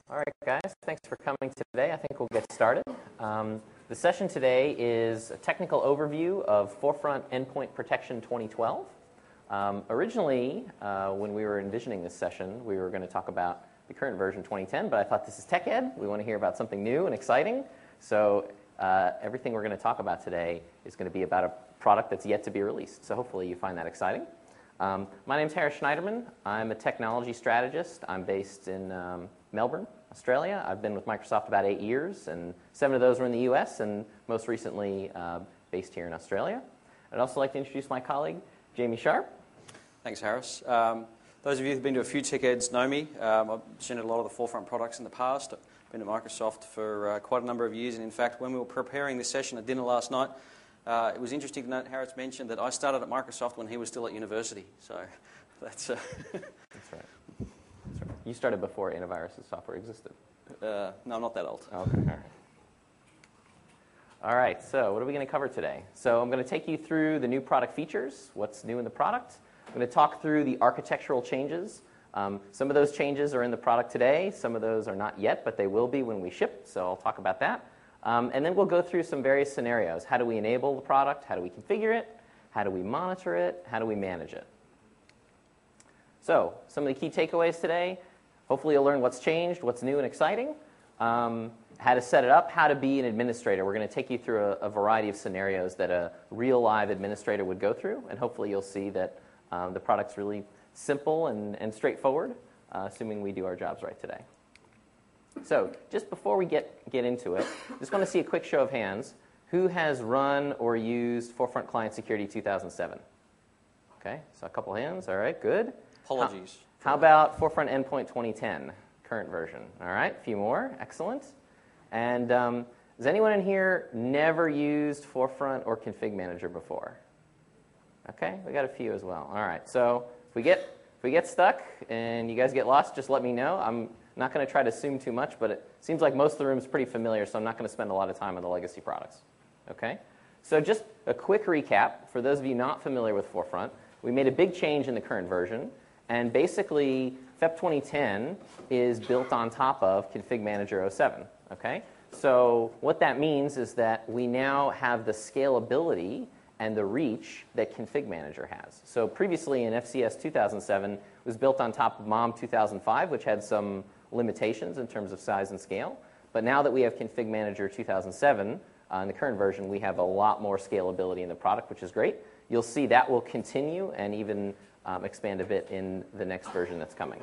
All right, guys, thanks for coming today. I think we'll get started. The session today is a technical overview of Forefront Endpoint Protection 2012. Originally, when we were envisioning this session, we were going to talk about the current version 2010, but I thought this is Tech Ed. We want to hear about something new and exciting. So everything we're going to talk about today is going to be about a product that's yet to be released. So hopefully you find that exciting. My name's Harris Schneiderman. I'm a technology strategist. I'm based in Melbourne, Australia. I've been with Microsoft about 8 years, and 7 of those were in the US, and most recently based here in Australia. I'd also like to introduce my colleague, Jamie Sharp. Thanks, Harris. Those of you who've been to a few Tech Eds know me. I've presented a lot of the Forefront products in the past. I've been at Microsoft for quite a number of years, and in fact, when we were preparing this session at dinner last night, it was interesting to note Harris mentioned that I started at Microsoft when he was still at university. So that's... That's right. That's right. You started before antivirus software existed. No, I'm not that old. Okay, all right. All right, so what are we going to cover today? So I'm going to take you through the new product features, what's new in the product. I'm going to talk through the architectural changes. Some of those changes are in the product today. Some of those are not yet, but they will be when we ship, so I'll talk about that. And then we'll go through some various scenarios. How do we enable the product? How do we configure it? How do we monitor it? How do we manage it? So some of the key takeaways today. Hopefully you'll learn what's changed, what's new and exciting, how to set it up, how to be an administrator. We're going to take you through a variety of scenarios that a real live administrator would go through, and hopefully you'll see that the product's really simple and straightforward, assuming we do our jobs right today. So just before we get into it, just want to see a quick show of hands. Who has run or used Forefront Client Security 2007? Okay, so a couple hands. All right, good. Apologies. How about Forefront Endpoint 2010, current version? All right, a few more. Excellent. And has anyone in here never used Forefront or Config Manager before? Okay, we got a few as well. All right, so if we get stuck and you guys get lost, just let me know. I'm not going to try to assume too much, but it seems like most of the room is pretty familiar, so I'm not going to spend a lot of time on the legacy products. Okay? So just a quick recap. For those of you not familiar with Forefront, we made a big change in the current version, and basically FEP 2010 is built on top of Config Manager 07. Okay? So what that means is that we now have the scalability and the reach that Config Manager has. So previously in FCS 2007, it was built on top of MOM 2005, which had some limitations in terms of size and scale. But now that we have Config Manager 2007, in the current version, we have a lot more scalability in the product, which is great. You'll see that will continue and even expand a bit in the next version that's coming.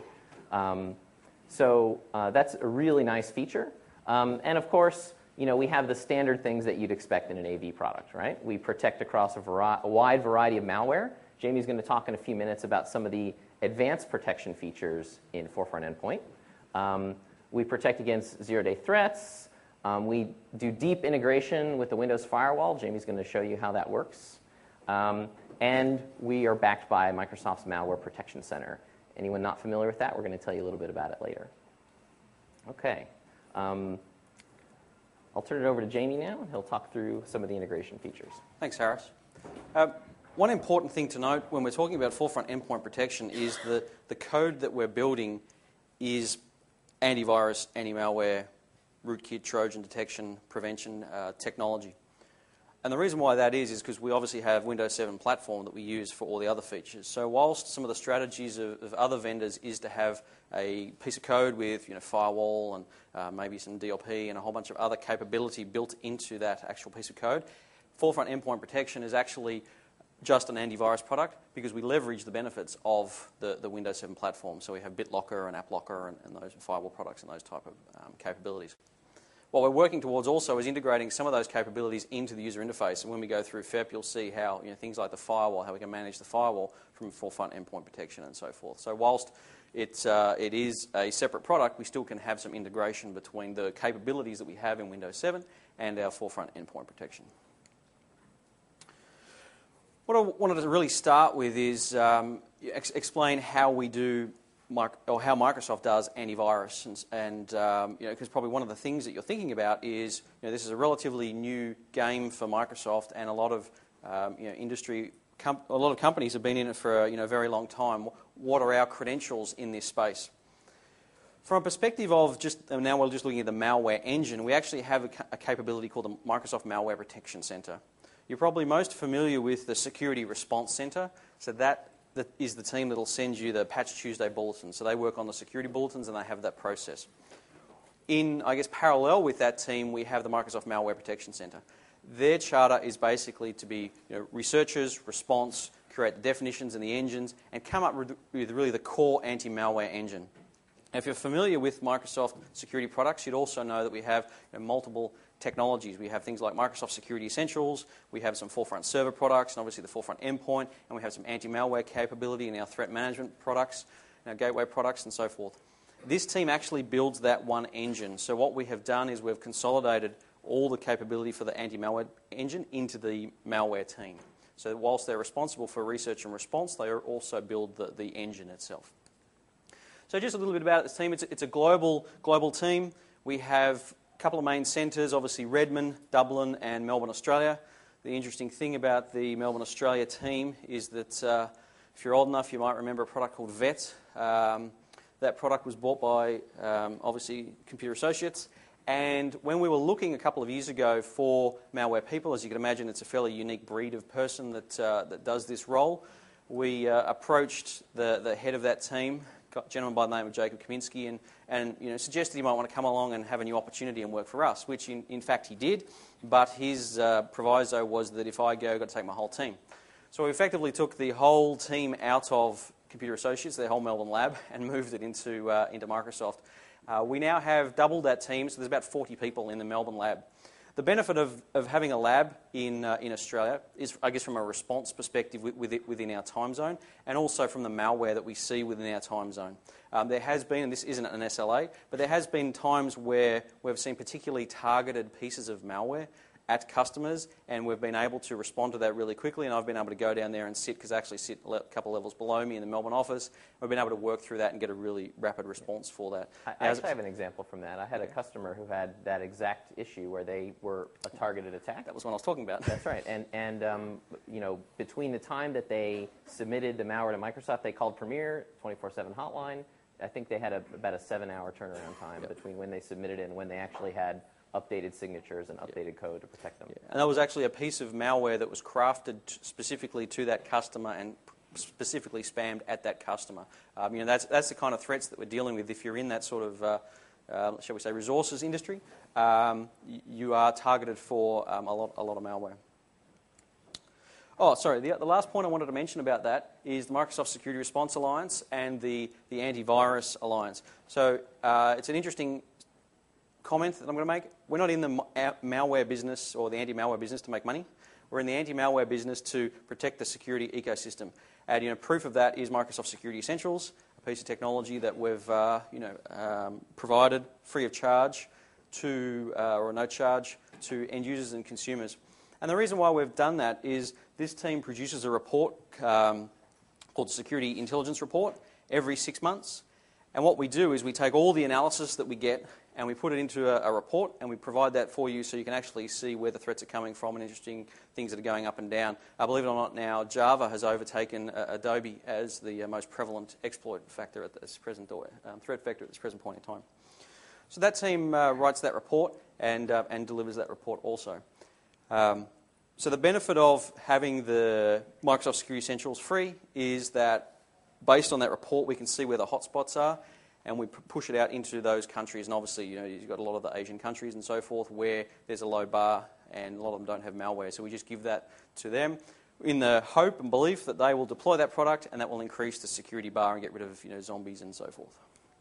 So that's a really nice feature. And of course, we have the standard things that you'd expect in an AV product, right? We protect across a wide variety of malware. Jamie's going to talk in a few minutes about some of the advanced protection features in Forefront Endpoint. We protect against zero-day threats. We do deep integration with the Windows firewall. Jamie's going to show you how that works. And we are backed by Microsoft's Malware Protection Center. Anyone not familiar with that? We're going to tell you a little bit about it later. Okay. I'll turn it over to Jamie now, and he'll talk through some of the integration features. Thanks, Harris. One important thing to note when we're talking about Forefront Endpoint Protection is that the code that we're building is antivirus, anti-malware, rootkit, Trojan detection, prevention technology. And the reason why that is because we obviously have Windows 7 platform that we use for all the other features. So whilst some of the strategies of other vendors is to have a piece of code with firewall and maybe some DLP and a whole bunch of other capability built into that actual piece of code, Forefront Endpoint Protection is actually just an antivirus product because we leverage the benefits of the Windows 7 platform. So we have BitLocker and AppLocker and those firewall products and those type of capabilities. What we're working towards also is integrating some of those capabilities into the user interface. And when we go through FEP, you'll see how things like the firewall, how we can manage the firewall from Forefront Endpoint Protection and so forth. So whilst it is a separate product, we still can have some integration between the capabilities that we have in Windows 7 and our Forefront Endpoint Protection. What I wanted to really start with is explain how we do how Microsoft does antivirus, and because probably one of the things that you're thinking about is this is a relatively new game for Microsoft, and a lot of industry, a lot of companies have been in it for a very long time. What are our credentials in this space? From a perspective of now we're just looking at the malware engine, we actually have a capability called the Microsoft Malware Protection Center. You're probably most familiar with the Security Response Center. So that is the team that will send you the Patch Tuesday bulletin. So they work on the security bulletins and they have that process. In, I guess, parallel with that team, we have the Microsoft Malware Protection Center. Their charter is basically to be researchers, response, create the definitions and the engines, and come up with really the core anti-malware engine. Now, if you're familiar with Microsoft security products, you'd also know that we have multiple technologies. We have things like Microsoft Security Essentials, we have some Forefront server products, and obviously the Forefront endpoint, and we have some anti-malware capability in our threat management products, our gateway products, and so forth. This team actually builds that one engine. So what we have done is we've consolidated all the capability for the anti-malware engine into the malware team. So whilst they're responsible for research and response, they also build the engine itself. So just a little bit about this team. It's a global team. We have a couple of main centres, obviously Redmond, Dublin and Melbourne, Australia. The interesting thing about the Melbourne, Australia team is that if you're old enough, you might remember a product called VET. That product was bought by, obviously, Computer Associates. And when we were looking a couple of years ago for malware people, as you can imagine, it's a fairly unique breed of person that does this role. We approached the head of that team, a gentleman by the name of Jacob Kaminsky, and suggested he might want to come along and have a new opportunity and work for us, which in fact he did. But his proviso was that if I go, I've got to take my whole team. So we effectively took the whole team out of Computer Associates, their whole Melbourne lab, and moved it into Microsoft. We now have doubled that team, so there's about 40 people in the Melbourne lab. The benefit of having a lab in Australia is, I guess, from a response perspective within our time zone, and also from the malware that we see within our time zone. There has been, and this isn't an SLA, but there has been times where we've seen particularly targeted pieces of malware at customers, and we've been able to respond to that really quickly, and I've been able to go down there and sit, because I actually sit a couple of levels below me in the Melbourne office. We've been able to work through that and get a really rapid response for that. I actually have an example from that. I had a customer who had that exact issue where they were a targeted attack. That was what I was talking about. That's right. And between the time that they submitted the malware to Microsoft, they called Premier, 24/7 hotline. I think they had about a 7-hour turnaround time between when they submitted it and when they actually had updated signatures and updated code to protect them. Yeah. And that was actually a piece of malware that was crafted specifically to that customer and specifically spammed at that customer. That's the kind of threats that we're dealing with. If you're in that sort of, shall we say, resources industry, you are targeted for a lot of malware. Oh, sorry. The last point I wanted to mention about that is the Microsoft Security Response Alliance and the Antivirus Alliance. So it's an interesting comment that I'm going to make. We're not in the malware business or the anti-malware business to make money. We're in the anti-malware business to protect the security ecosystem. And proof of that is Microsoft Security Essentials, a piece of technology that we've provided free of charge or no charge to end users and consumers. And the reason why we've done that is this team produces a report called the Security Intelligence Report every 6 months. And what we do is we take all the analysis that we get and we put it into a report, and we provide that for you so you can actually see where the threats are coming from and interesting things that are going up and down. Believe it or not, now Java has overtaken Adobe as the most prevalent exploit factor at this present threat vector at this present point in time. So that team writes that report and delivers that report also. So the benefit of having the Microsoft Security Essentials free is that based on that report, we can see where the hotspots are, and we push it out into those countries. And obviously, you've got a lot of the Asian countries and so forth where there's a low bar, and a lot of them don't have malware. So we just give that to them in the hope and belief that they will deploy that product, and that will increase the security bar and get rid of zombies and so forth.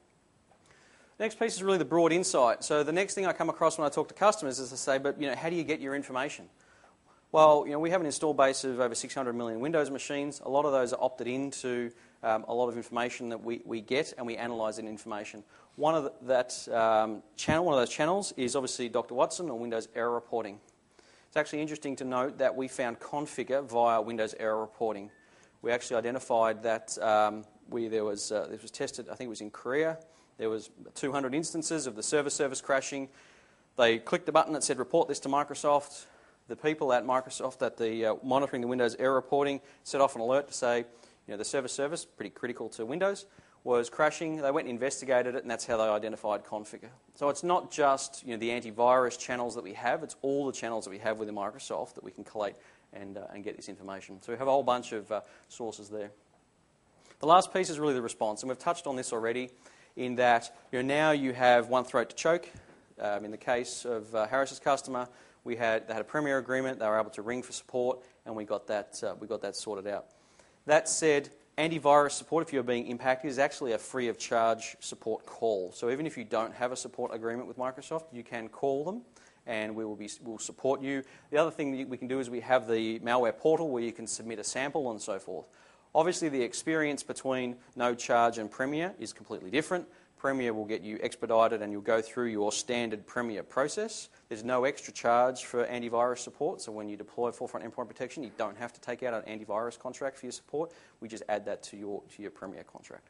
Next piece is really the broad insight. So the next thing I come across when I talk to customers is to say, but how do you get your information? Well, we have an install base of over 600 million Windows machines. A lot of those are opted into a lot of information that we get, and we analyse that information. One of those channels is obviously Dr. Watson or Windows Error Reporting. It's actually interesting to note that we found Configure via Windows Error Reporting. We actually identified that this was tested, I think it was in Korea. There was 200 instances of the service crashing. They clicked the button that said, report this to Microsoft. The people at Microsoft, monitoring the Windows Error Reporting, set off an alert to say, the service, pretty critical to Windows. was crashing. They went and investigated it, and that's how they identified Conficker. So it's not just the antivirus channels that we have, it's all the channels that we have within Microsoft that we can collate and get this information. So we have a whole bunch of sources there. The last piece is really the response, and we've touched on this already in that now you have one throat to choke. In the case of Harris's customer, they had a Premier agreement, they were able to ring for support, and we got that sorted out. That said, antivirus support, if you're being impacted, is actually a free of charge support call. So even if you don't have a support agreement with Microsoft, you can call them and we'll support you. The other thing that we can do is we have the malware portal where you can submit a sample and so forth. Obviously, the experience between no charge and Premier is completely different. Premier will get you expedited and you'll go through your standard Premier process. There's no extra charge for antivirus support, so when you deploy Forefront Endpoint Protection, you don't have to take out an antivirus contract for your support. We just add that to your Premier contract.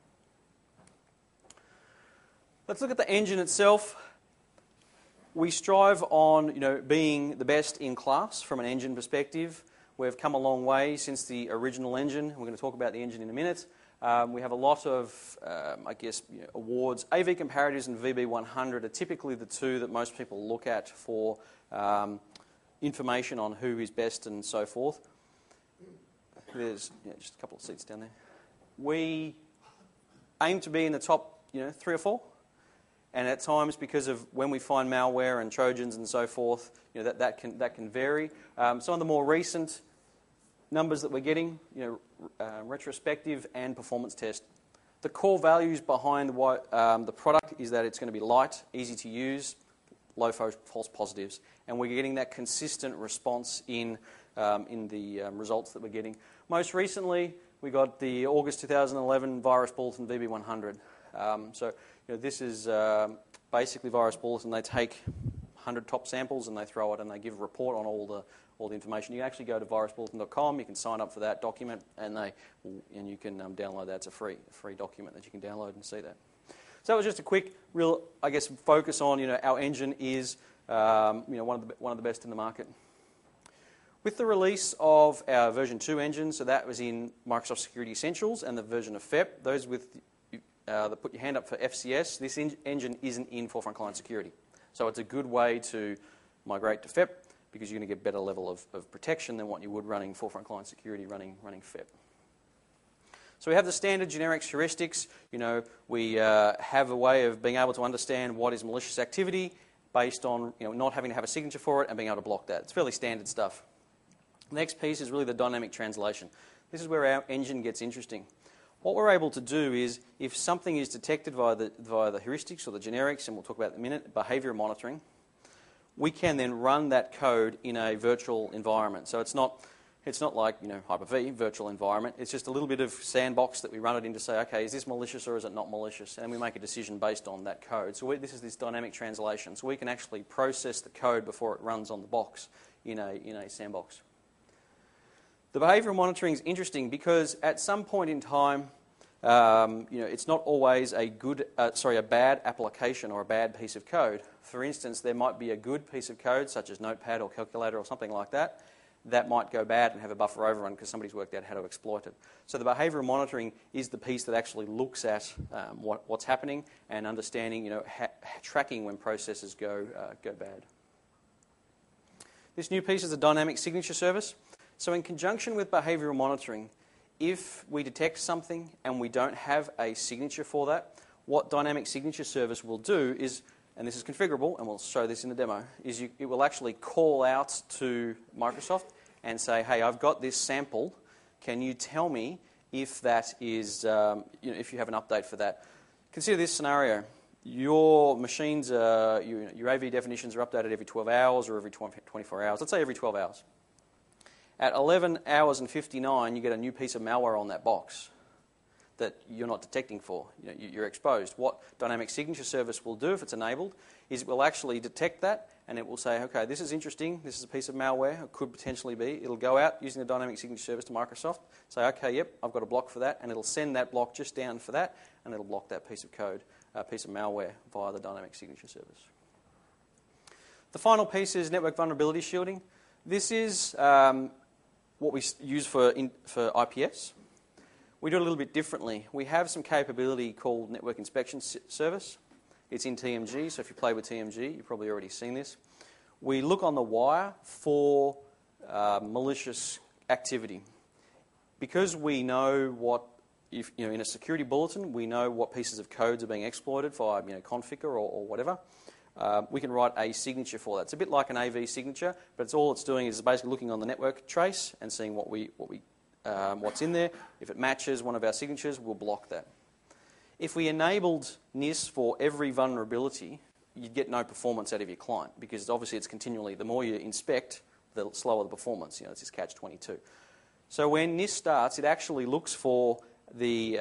Let's look at the engine itself. We strive on being the best in class from an engine perspective. We've come a long way since the original engine. We're going to talk about the engine in a minute. We have a lot of, awards. AV Comparatives and VB100 are typically the two that most people look at for information on who is best and so forth. There's just a couple of seats down there. We aim to be in the top 3 or 4. And at times, because of when we find malware and Trojans and so forth, that can vary. Some of the more recent numbers that we're getting, retrospective and performance test. The core values behind the product is that it's going to be light, easy to use, low false positives, and we're getting that consistent response in the results that we're getting. Most recently, we got the August 2011 Virus Bulletin VB100. This is basically Virus Bulletin. They take 100 top samples and they throw it and they give a report on all the information. You can actually go to virusbulletin.com. You can sign up for that document and you can download that. It's a free document that you can download and see that. So that was just a quick, real, focus on our engine is one of the best in the market. With the release of our version 2 engine, so that was in Microsoft Security Essentials and the version of FEP. Those that put your hand up for FCS, this engine isn't in Forefront Client Security. So it's a good way to migrate to FEP because you're going to get better level of protection than what you would running Forefront Client Security running FEP. So we have the standard generics heuristics. We have a way of being able to understand what is malicious activity based on not having to have a signature for it and being able to block that. It's fairly standard stuff. The next piece is really the dynamic translation. This is where our engine gets interesting. What we're able to do is, if something is detected via the heuristics or the generics, and we'll talk about in a minute, behavior monitoring, we can then run that code in a virtual environment. So it's not like Hyper-V, virtual environment. It's just a little bit of sandbox that we run it in to say, okay, is this malicious or is it not malicious? And we make a decision based on that code. So this is this dynamic translation. So we can actually process the code before it runs on the box in a sandbox. The behavioural monitoring is interesting because at some point in time, it's not always a bad application or a bad piece of code. For instance, there might be a good piece of code, such as Notepad or Calculator or something like that, that might go bad and have a buffer overrun because somebody's worked out how to exploit it. So the behavioural monitoring is the piece that actually looks at what's happening and understanding, tracking when processes go bad. This new piece is a dynamic signature service. So in conjunction with behavioural monitoring, if we detect something and we don't have a signature for that, what Dynamic Signature Service will do is, and this is configurable, and we'll show this in the demo, is it will actually call out to Microsoft and say, hey, I've got this sample. Can you tell me if that is, if you have an update for that? Consider this scenario. Your machines, your AV definitions are updated every 12 hours or every 24 hours. Let's say every 12 hours. At 11 hours and 59, you get a new piece of malware on that box that you're not detecting for. You're exposed. What Dynamic Signature Service will do, if it's enabled, is it will actually detect that, and it will say, okay, this is interesting. This is a piece of malware. It could potentially be. It'll go out using the Dynamic Signature Service to Microsoft, say, okay, yep, I've got a block for that, and it'll send that block just down for that, and it'll block that piece of code, piece of malware via the Dynamic Signature Service. The final piece is network vulnerability shielding. This is what we use for IPS. We do it a little bit differently. We have some capability called Network Inspection Service. It's in TMG, so if you play with TMG, you've probably already seen this. We look on the wire for malicious activity. Because we know what, in a security bulletin, we know what pieces of codes are being exploited via Conficker or whatever. We can write a signature for that. It's a bit like an AV signature, but all it's doing is basically looking on the network trace and seeing what's in there. If it matches one of our signatures, we'll block that. If we enabled NIST for every vulnerability, you'd get no performance out of your client because obviously it's continually, the more you inspect, the slower the performance. It's this catch-22. So when NIST starts, it actually looks for the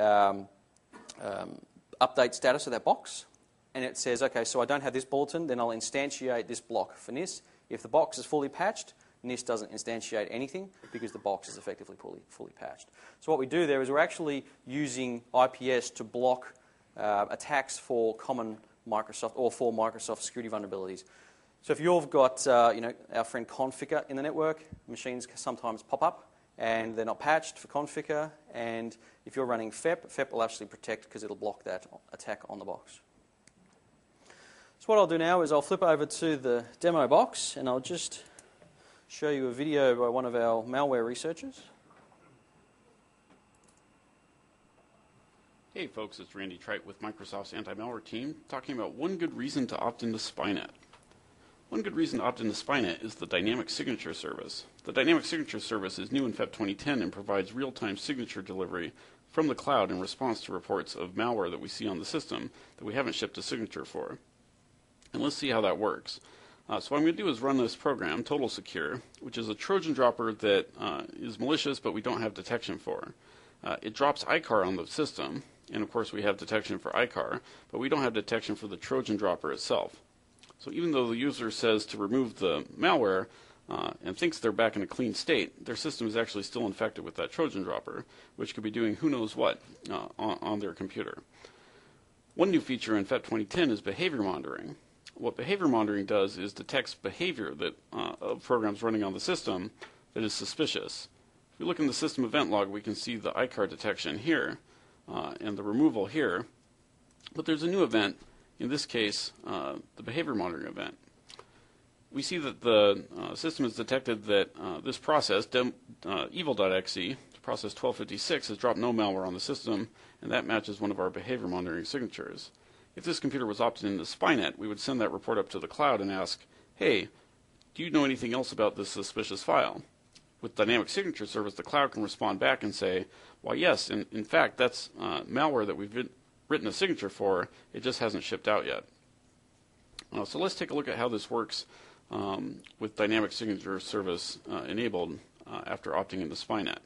update status of that box, and it says, okay, so I don't have this bulletin, then I'll instantiate this block for NIST. If the box is fully patched, NIST doesn't instantiate anything because the box is effectively fully patched. So what we do there is we're actually using IPS to block attacks for common Microsoft or for Microsoft security vulnerabilities. So if you've got our friend Conficker in the network, machines sometimes pop up and they're not patched for Conficker, and if you're running FEP will actually protect because it'll block that attack on the box. So what I'll do now is I'll flip over to the demo box and I'll just show you a video by one of our malware researchers. Hey folks, it's Randy Trite with Microsoft's anti-malware team talking about one good reason to opt into Spynet. One good reason to opt into Spynet is the Dynamic Signature Service. The Dynamic Signature Service is new in FEP 2010 and provides real-time signature delivery from the cloud in response to reports of malware that we see on the system that we haven't shipped a signature for. And let's see how that works. So what I'm going to do is run this program, Total Secure, which is a Trojan dropper that is malicious but we don't have detection for. It drops ICAR on the system, and of course we have detection for ICAR, but we don't have detection for the Trojan dropper itself. So even though the user says to remove the malware and thinks they're back in a clean state, their system is actually still infected with that Trojan dropper, which could be doing who knows what on their computer. One new feature in FEP 2010 is behavior monitoring. What behavior monitoring does is detects behavior that of programs running on the system that is suspicious. If we look in the system event log, we can see the ICAR detection here and the removal here. But there's a new event, in this case, the behavior monitoring event. We see that the system has detected that this process, evil.exe, process 1256, has dropped no malware on the system, and that matches one of our behavior monitoring signatures. If this computer was opted into Spynet, we would send that report up to the cloud and ask, hey, do you know anything else about this suspicious file? With Dynamic Signature Service, the cloud can respond back and say, well, yes, in fact, that's malware that we've written a signature for. It just hasn't shipped out yet. So let's take a look at how this works with Dynamic Signature Service enabled after opting into Spynet.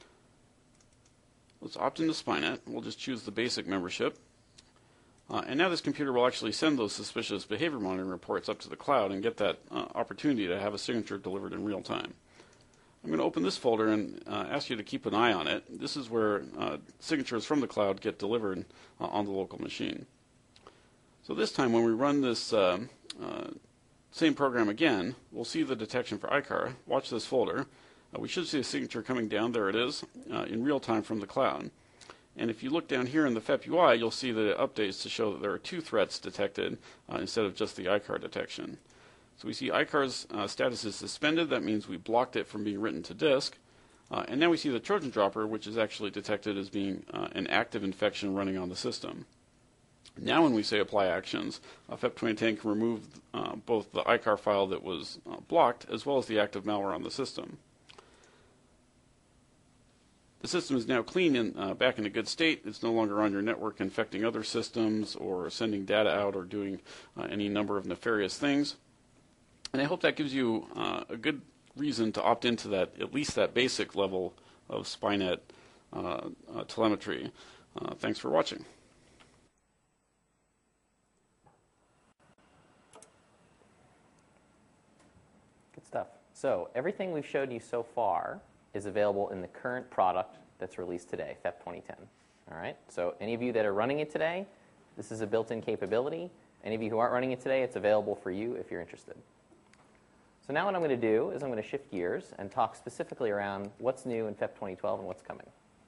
Let's opt into Spynet. We'll just choose the basic membership. And now this computer will actually send those suspicious behavior monitoring reports up to the cloud and get that opportunity to have a signature delivered in real time. I'm going to open this folder and ask you to keep an eye on it. This is where signatures from the cloud get delivered on the local machine. So this time when we run this same program again, we'll see the detection for ICAR. Watch this folder. We should see a signature coming down. There it is in real time from the cloud. And if you look down here in the FEP UI, you'll see that it updates to show that there are 2 threats detected instead of just the ICAR detection. So we see ICAR's status is suspended. That means we blocked it from being written to disk. And now we see the Trojan dropper, which is actually detected as being an active infection running on the system. Now when we say apply actions, FEP 2010 can remove both the ICAR file that was blocked as well as the active malware on the system. The system is now clean and back in a good state. It's no longer on your network infecting other systems or sending data out or doing any number of nefarious things. And I hope that gives you a good reason to opt into that, at least that basic level of Spynet telemetry. Thanks for watching. Good stuff. So everything we've showed you so far is available in the current product that's released today, FEP 2010. All right? So any of you that are running it today, this is a built-in capability. Any of you who aren't running it today, it's available for you if you're interested. So now what I'm going to do is I'm going to shift gears and talk specifically around what's new in FEP 2012 and what's coming.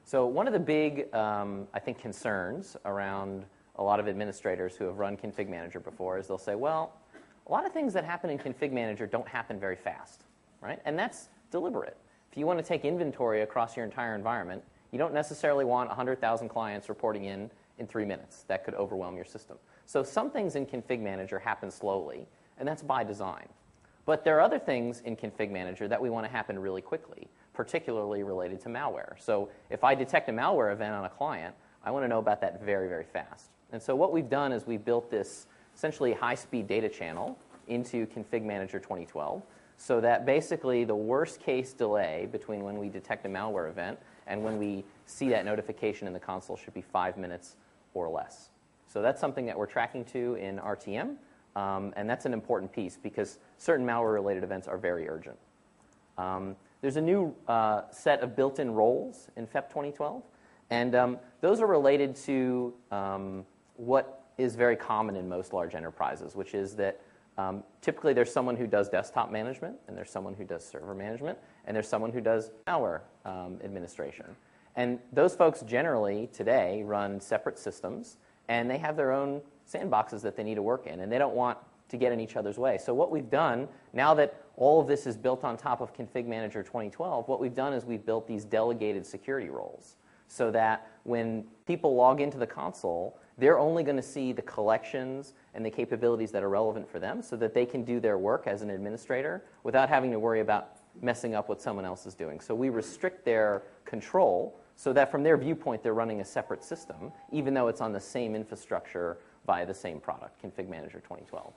So one of the big, I think, concerns around a lot of administrators who have run Config Manager before is they'll say, well, a lot of things that happen in Config Manager don't happen very fast, right? And that's deliberate. If you want to take inventory across your entire environment, you don't necessarily want 100,000 clients reporting in 3 minutes. That could overwhelm your system. So some things in Config Manager happen slowly, and that's by design. But there are other things in Config Manager that we want to happen really quickly, particularly related to malware. So if I detect a malware event on a client, I want to know about that very, very fast. And so what we've done is we've built this essentially high-speed data channel into Config Manager 2012 so that basically the worst-case delay between when we detect a malware event and when we see that notification in the console should be 5 minutes or less. So that's something that we're tracking to in RTM, and that's an important piece because certain malware-related events are very urgent. There's a new set of built-in roles in FEP 2012, and those are related to what is very common in most large enterprises, which is that typically there's someone who does desktop management, and there's someone who does server management, and there's someone who does malware administration. And those folks generally today run separate systems, and they have their own sandboxes that they need to work in, and they don't want to get in each other's way. So what we've done, now that all of this is built on top of Config Manager 2012, what we've done is we've built these delegated security roles so that when people log into the console, they're only going to see the collections and the capabilities that are relevant for them so that they can do their work as an administrator without having to worry about messing up what someone else is doing. So we restrict their control so that from their viewpoint, they're running a separate system, even though it's on the same infrastructure via the same product, Config Manager 2012.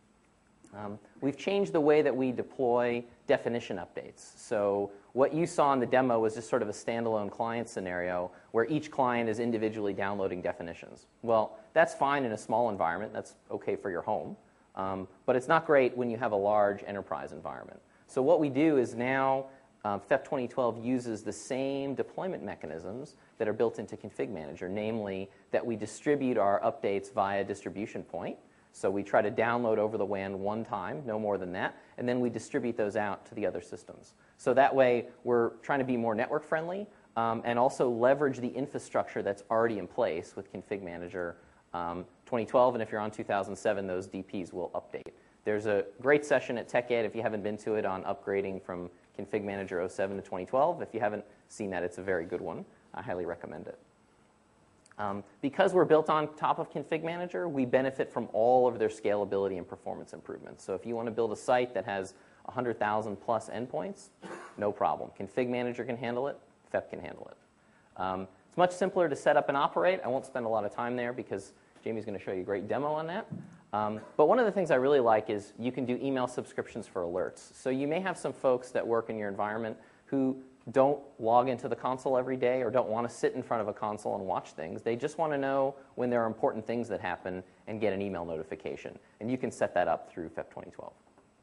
We've changed the way that we deploy definition updates. So what you saw in the demo was just sort of a standalone client scenario where each client is individually downloading definitions. Well, that's fine in a small environment. That's okay for your home. But it's not great when you have a large enterprise environment. So what we do is now FEP 2012 uses the same deployment mechanisms that are built into Config Manager, namely that we distribute our updates via distribution point. So we try to download over the WAN one time, no more than that, and then we distribute those out to the other systems. So that way, we're trying to be more network friendly and also leverage the infrastructure that's already in place with Config Manager 2012, and if you're on 2007, those DPs will update. There's a great session at TechEd, if you haven't been to it, on upgrading from Config Manager 07 to 2012. If you haven't seen that, it's a very good one. I highly recommend it. Because we're built on top of Config Manager, we benefit from all of their scalability and performance improvements. So if you want to build a site that has 100,000 plus endpoints, no problem. Config Manager can handle it. FEP can handle it. It's much simpler to set up and operate. I won't spend a lot of time there because Jamie's going to show you a great demo on that. But one of the things I really like is you can do email subscriptions for alerts. So you may have some folks that work in your environment who don't log into the console every day or don't want to sit in front of a console and watch things. They just want to know when there are important things that happen and get an email notification. And you can set that up through FEP 2012.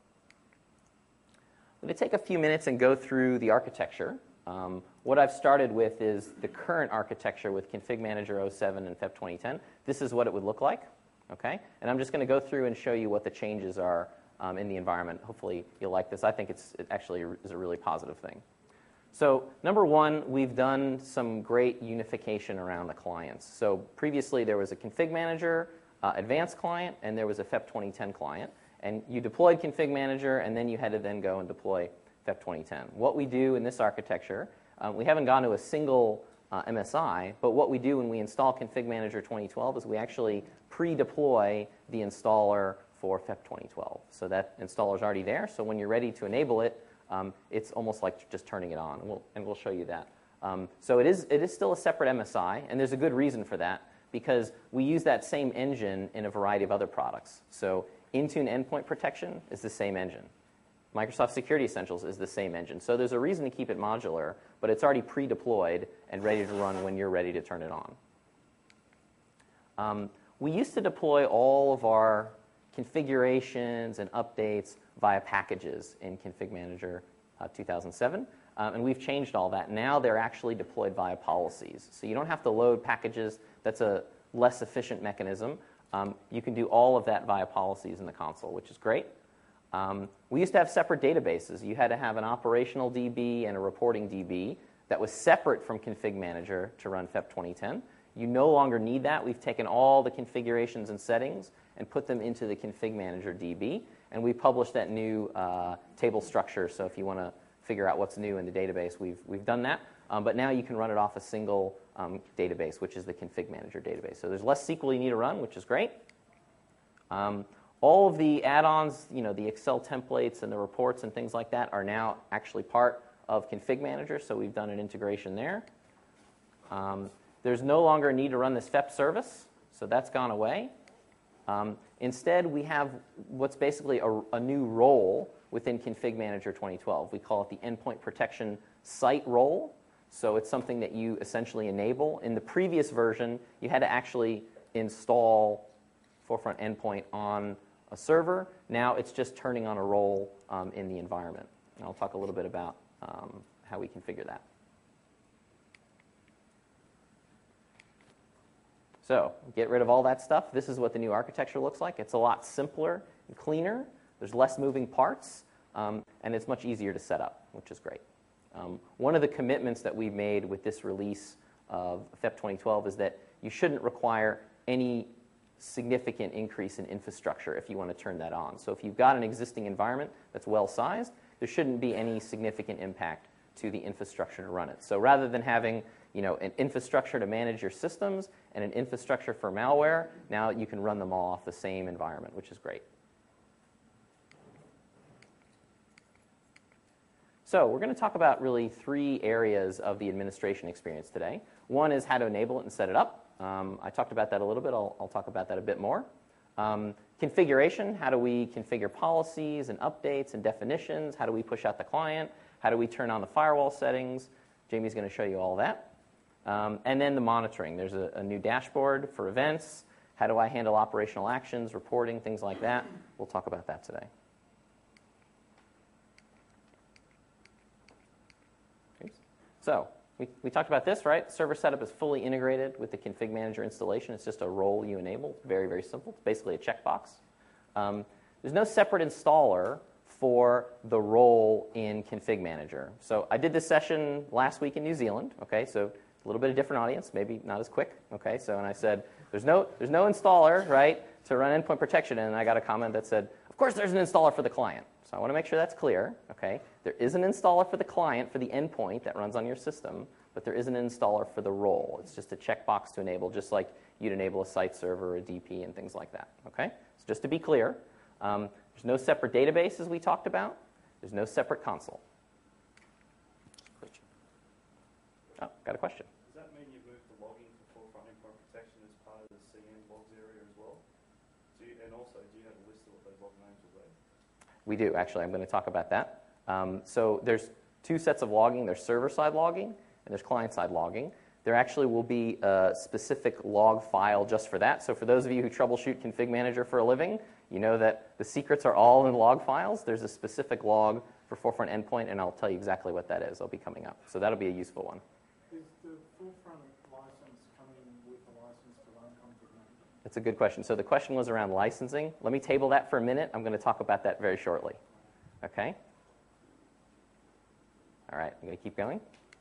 I'm going to take a few minutes and go through the architecture. What I've started with is the current architecture with Config Manager 07 and FEP 2010. This is what it would look like. Okay? And I'm just going to go through and show you what the changes are in the environment. Hopefully you'll like this. I think it actually is a really positive thing. So number one, we've done some great unification around the clients. So previously there was a Config Manager advanced client, and there was a FEP 2010 client. And you deployed Config Manager, and then you had to then go and deploy FEP 2010. What we do in this architecture, we haven't gone to a single MSI, but what we do when we install Config Manager 2012 is we actually pre-deploy the installer for FEP 2012. So that installer is already there, so when you're ready to enable it, it's almost like just turning it on, and we'll show you that. So it is still a separate MSI, and there's a good reason for that, because we use that same engine in a variety of other products. So Intune Endpoint Protection is the same engine. Microsoft Security Essentials is the same engine. So there's a reason to keep it modular, but it's already pre-deployed and ready to run when you're ready to turn it on. We used to deploy all of our configurations and updates via packages in Config Manager 2007, and we've changed all that. Now they're actually deployed via policies. So you don't have to load packages. That's a less efficient mechanism. You can do all of that via policies in the console, which is great. We used to have separate databases. You had to have an operational DB and a reporting DB. that was separate from Config Manager to run FEP 2010. You no longer need that. We've taken all the configurations and settings and put them into the Config Manager DB, and we published that new table structure. So if you want to figure out what's new in the database, we've done that. But now you can run it off a single database, which is the Config Manager database. So there's less SQL you need to run, which is great. All of the add-ons, the Excel templates and the reports and things like that are now actually part of Config Manager, so we've done an integration there. There's no longer a need to run this FEP service, so that's gone away. Instead, we have what's basically a new role within Config Manager 2012. We call it the Endpoint Protection Site role. So it's something that you essentially enable. In the previous version, you had to actually install Forefront Endpoint on a server. Now it's just turning on a role in the environment. And I'll talk a little bit about how we configure that. So get rid of all that stuff. This is what the new architecture looks like. It's a lot simpler and cleaner. There's less moving parts, and it's much easier to set up, which is great. One of the commitments that we've made with this release of FEP 2012 is that you shouldn't require any significant increase in infrastructure if you want to turn that on. So if you've got an existing environment that's well-sized, there shouldn't be any significant impact to the infrastructure to run it. So rather than having an infrastructure to manage your systems and an infrastructure for malware, now you can run them all off the same environment, which is great. So we're going to talk about really 3 areas of the administration experience today. One is how to enable it and set it up. I talked about that a little bit. I'll talk about that a bit more. Configuration, how do we configure policies and updates and definitions? How do we push out the client? How do we turn on the firewall settings? Jamie's going to show you all that. And then the monitoring. There's a new dashboard for events. How do I handle operational actions, reporting, things like that? We'll talk about that today. Oops. So we talked about this, right? Server setup is fully integrated with the Config Manager installation. It's just a role you enable. It's very, very simple. It's basically a checkbox. There's no separate installer for the role in Config Manager. So I did this session last week in New Zealand. Okay, so a little bit of different audience, maybe not as quick. Okay, so and I said there's no installer, right, to run endpoint protection, and I got a comment that said, of course there's an installer for the client. So I want to make sure that's clear. Okay, there is an installer for the client for the endpoint that runs on your system, but there isn't an installer for the role. It's just a checkbox to enable, just like you'd enable a site server, a DP, and things like that. Okay, so just to be clear. There's no separate database, as we talked about. There's no separate console. Oh, got a question. Does that mean you've moved the logging for Forefront Endpoint Protection as part of the CM logs area as well? And also, do you have a list of what those log names will be? We do, actually. I'm going to talk about that. So there's 2 sets of logging. There's server-side logging, and there's client-side logging. There actually will be a specific log file just for that. So for those of you who troubleshoot Config Manager for a living, you know that the secrets are all in log files. There's a specific log for Forefront Endpoint, and I'll tell you exactly what that is. It'll be coming up. So that'll be a useful one. Is the Forefront license coming with the license to run Config Manager? That's a good question. So the question was around licensing. Let me table that for a minute. I'm going to talk about that very shortly. Okay? All right, I'm going to keep going.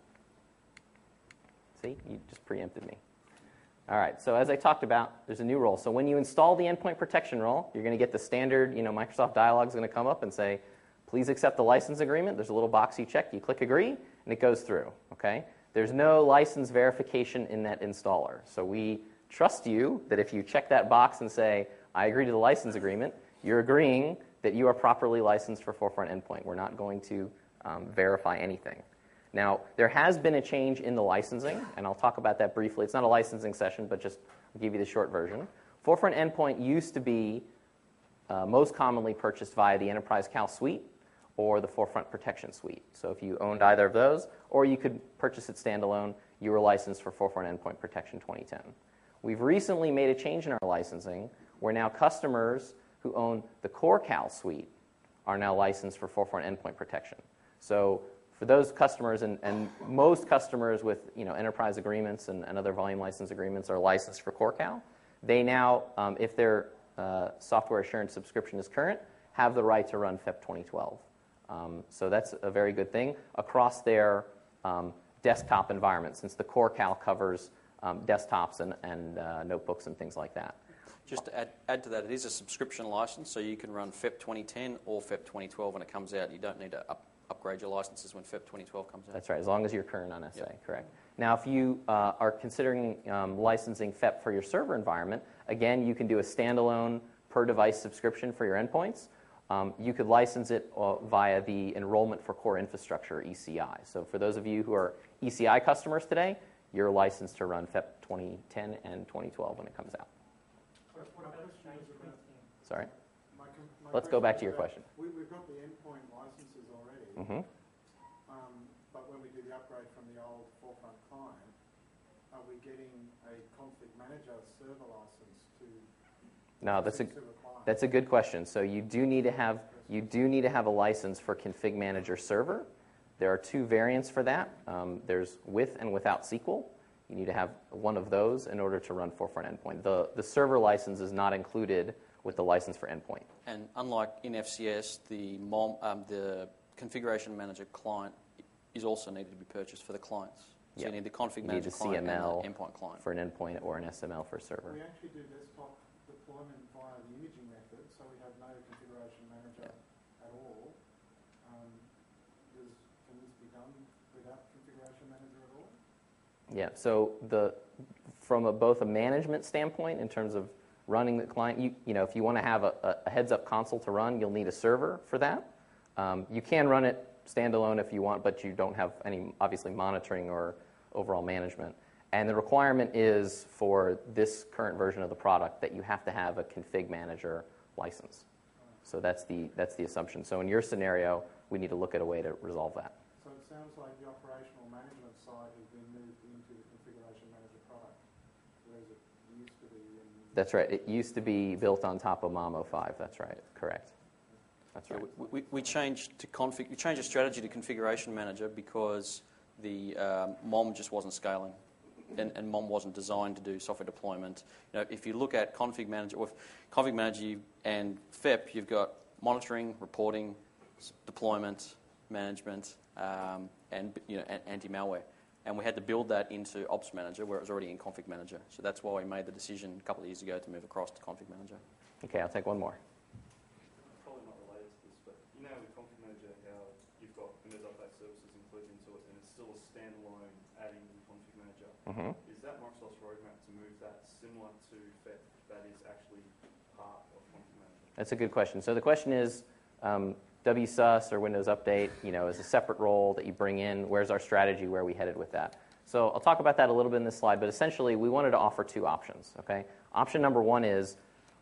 See, you just preempted me. All right, so as I talked about, there's a new role. So when you install the endpoint protection role, you're going to get the standard, Microsoft dialog is going to come up and say, please accept the license agreement. There's a little box you check. You click agree, and it goes through. Okay? There's no license verification in that installer. So we trust you that if you check that box and say, I agree to the license agreement, you're agreeing that you are properly licensed for Forefront Endpoint. We're not going to verify anything. Now, there has been a change in the licensing, and I'll talk about that briefly. It's not a licensing session, but just I'll give you the short version. Forefront Endpoint used to be most commonly purchased via the Enterprise Cal Suite or the Forefront Protection Suite. So if you owned either of those, or you could purchase it standalone, you were licensed for Forefront Endpoint Protection 2010. We've recently made a change in our licensing where now customers who own the Core Cal Suite are now licensed for Forefront Endpoint Protection. So for those customers, and most customers with enterprise agreements and other volume license agreements are licensed for Core Cal, they now, if their software assurance subscription is current, have the right to run FEP 2012. So that's a very good thing. Across their desktop environment, since the Core Cal covers desktops and notebooks and things like that. Just to add to that, it is a subscription license, so you can run FEP 2010 or FEP 2012 when it comes out. You don't need to upgrade your licenses when FEP 2012 comes out. That's right, as long as you're current on SA, Yep. correct. Now, if you are considering licensing FEP for your server environment, again, you can do a standalone per-device subscription for your endpoints. You could license it via the Enrollment for Core Infrastructure, ECI. So for those of you who are ECI customers today, you're licensed to run FEP 2010 and 2012 when it comes out. Sorry? Let's go back to your question. We've got the endpoint licenses already, but when we do the upgrade from the old Forefront client, are we getting a config manager server license to? No, that's a good question. So you do need to have a license for Config Manager Server. There are two variants for that. There's with and without SQL. You need to have one of those in order to run Forefront Endpoint. The server license is not included with the license for Endpoint. And unlike in FCS, the Configuration Manager client is also needed to be purchased for the clients. So Yep. you need the Config You need Manager the client CML and the endpoint client. for an endpoint or an SML for a server. We actually do desktop deployment via the imaging method, so we have no configuration manager at all. Can this be done without configuration manager at all? Yeah, so from both a management standpoint in terms of running the client, you know, if you want to have a heads-up console to run, you'll need a server for that. You can run it standalone if you want, but you don't have any, obviously, monitoring or overall management. And the requirement is for this current version of the product that you have to have a config manager license. So that's the assumption. So in your scenario, we need to look at a way to resolve that. So it sounds like the operational management side has been moved into the configuration manager product, whereas it used to be in... That's right. It used to be built on top of MOM 05. That's right. Correct. That's right. Yeah, we changed the strategy to Configuration Manager because the MOM just wasn't scaling, and MOM wasn't designed to do software deployment. You know, if you look at Config Manager, with Config Manager and FEP, you've got monitoring, reporting, deployment, management, and anti-malware. And we had to build that into Ops Manager where it was already in Config Manager. So that's why we made the decision a couple of years ago to move across to Config Manager. Okay, I'll take one more. Probably not related to this, but you know with Config Manager how you've got Windows Update Services included into it and it's still a standalone add-in Config Manager. Mm-hmm. Is that Microsoft's roadmap to move that similar to FEP that is actually part of Config Manager? That's a good question. So the question is, WSUS or Windows Update, you know, is a separate role that you bring in. Where's our strategy? Where are we headed with that? So I'll talk about that a little bit in this slide, but essentially we wanted to offer two options, okay? Option number one is,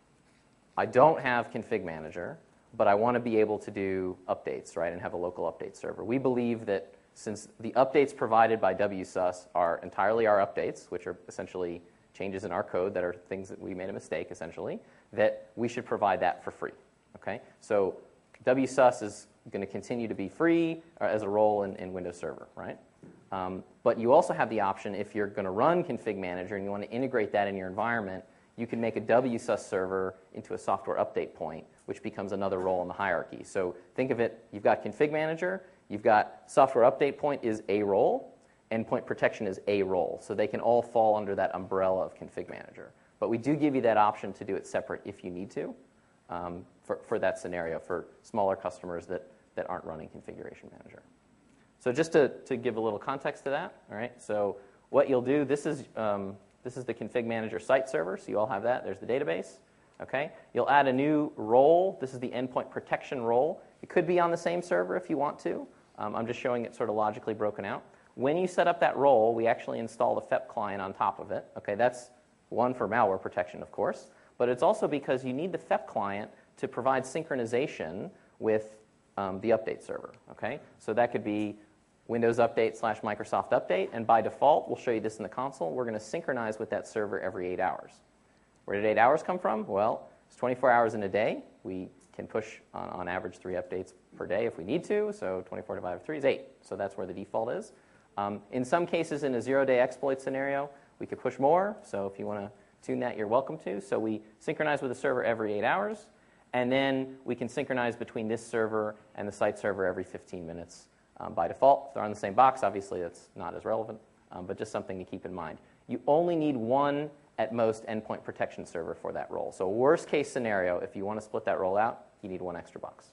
I don't have Config Manager, but I want to be able to do updates, right, and have a local update server. We believe that since the updates provided by WSUS are entirely our updates, which are essentially changes in our code that are things that we made a mistake, essentially, that we should provide that for free, okay? So WSUS is going to continue to be free as a role in Windows Server, right? But you also have the option, if you're going to run Config Manager and you want to integrate that in your environment, you can make a WSUS server into a software update point, which becomes another role in the hierarchy. So think of it, you've got Config Manager, you've got software update point is a role, endpoint protection is a role. So they can all fall under that umbrella of Config Manager. But we do give you that option to do it separate if you need to. For that scenario, for smaller customers that aren't running Configuration Manager. So just to give a little context to that, all right, so what you'll do, this is the Config Manager site server, so you all have that. There's the database, okay? You'll add a new role. This is the endpoint protection role. It could be on the same server if you want to. I'm just showing it sort of logically broken out. When you set up that role, we actually install the FEP client on top of it, okay? That's one for malware protection, of course, but it's also because you need the FEP client to provide synchronization with the update server, okay? So that could be Windows Update / Microsoft Update, and by default, we'll show you this in the console, we're going to synchronize with that server every 8 hours. Where did 8 hours come from? Well, it's 24 hours in a day. We can push on average 3 updates per day if we need to, so 24 divided by 3 is 8. So that's where the default is. In some cases, in a zero-day exploit scenario, we could push more, so if you want to tune that, you're welcome to. So we synchronize with the server every 8 hours, and then we can synchronize between this server and the site server every 15 minutes by default. If they're on the same box, obviously that's not as relevant, but just something to keep in mind. You only need one, at most, endpoint protection server for that role. So worst case scenario, if you want to split that role out, you need one extra box.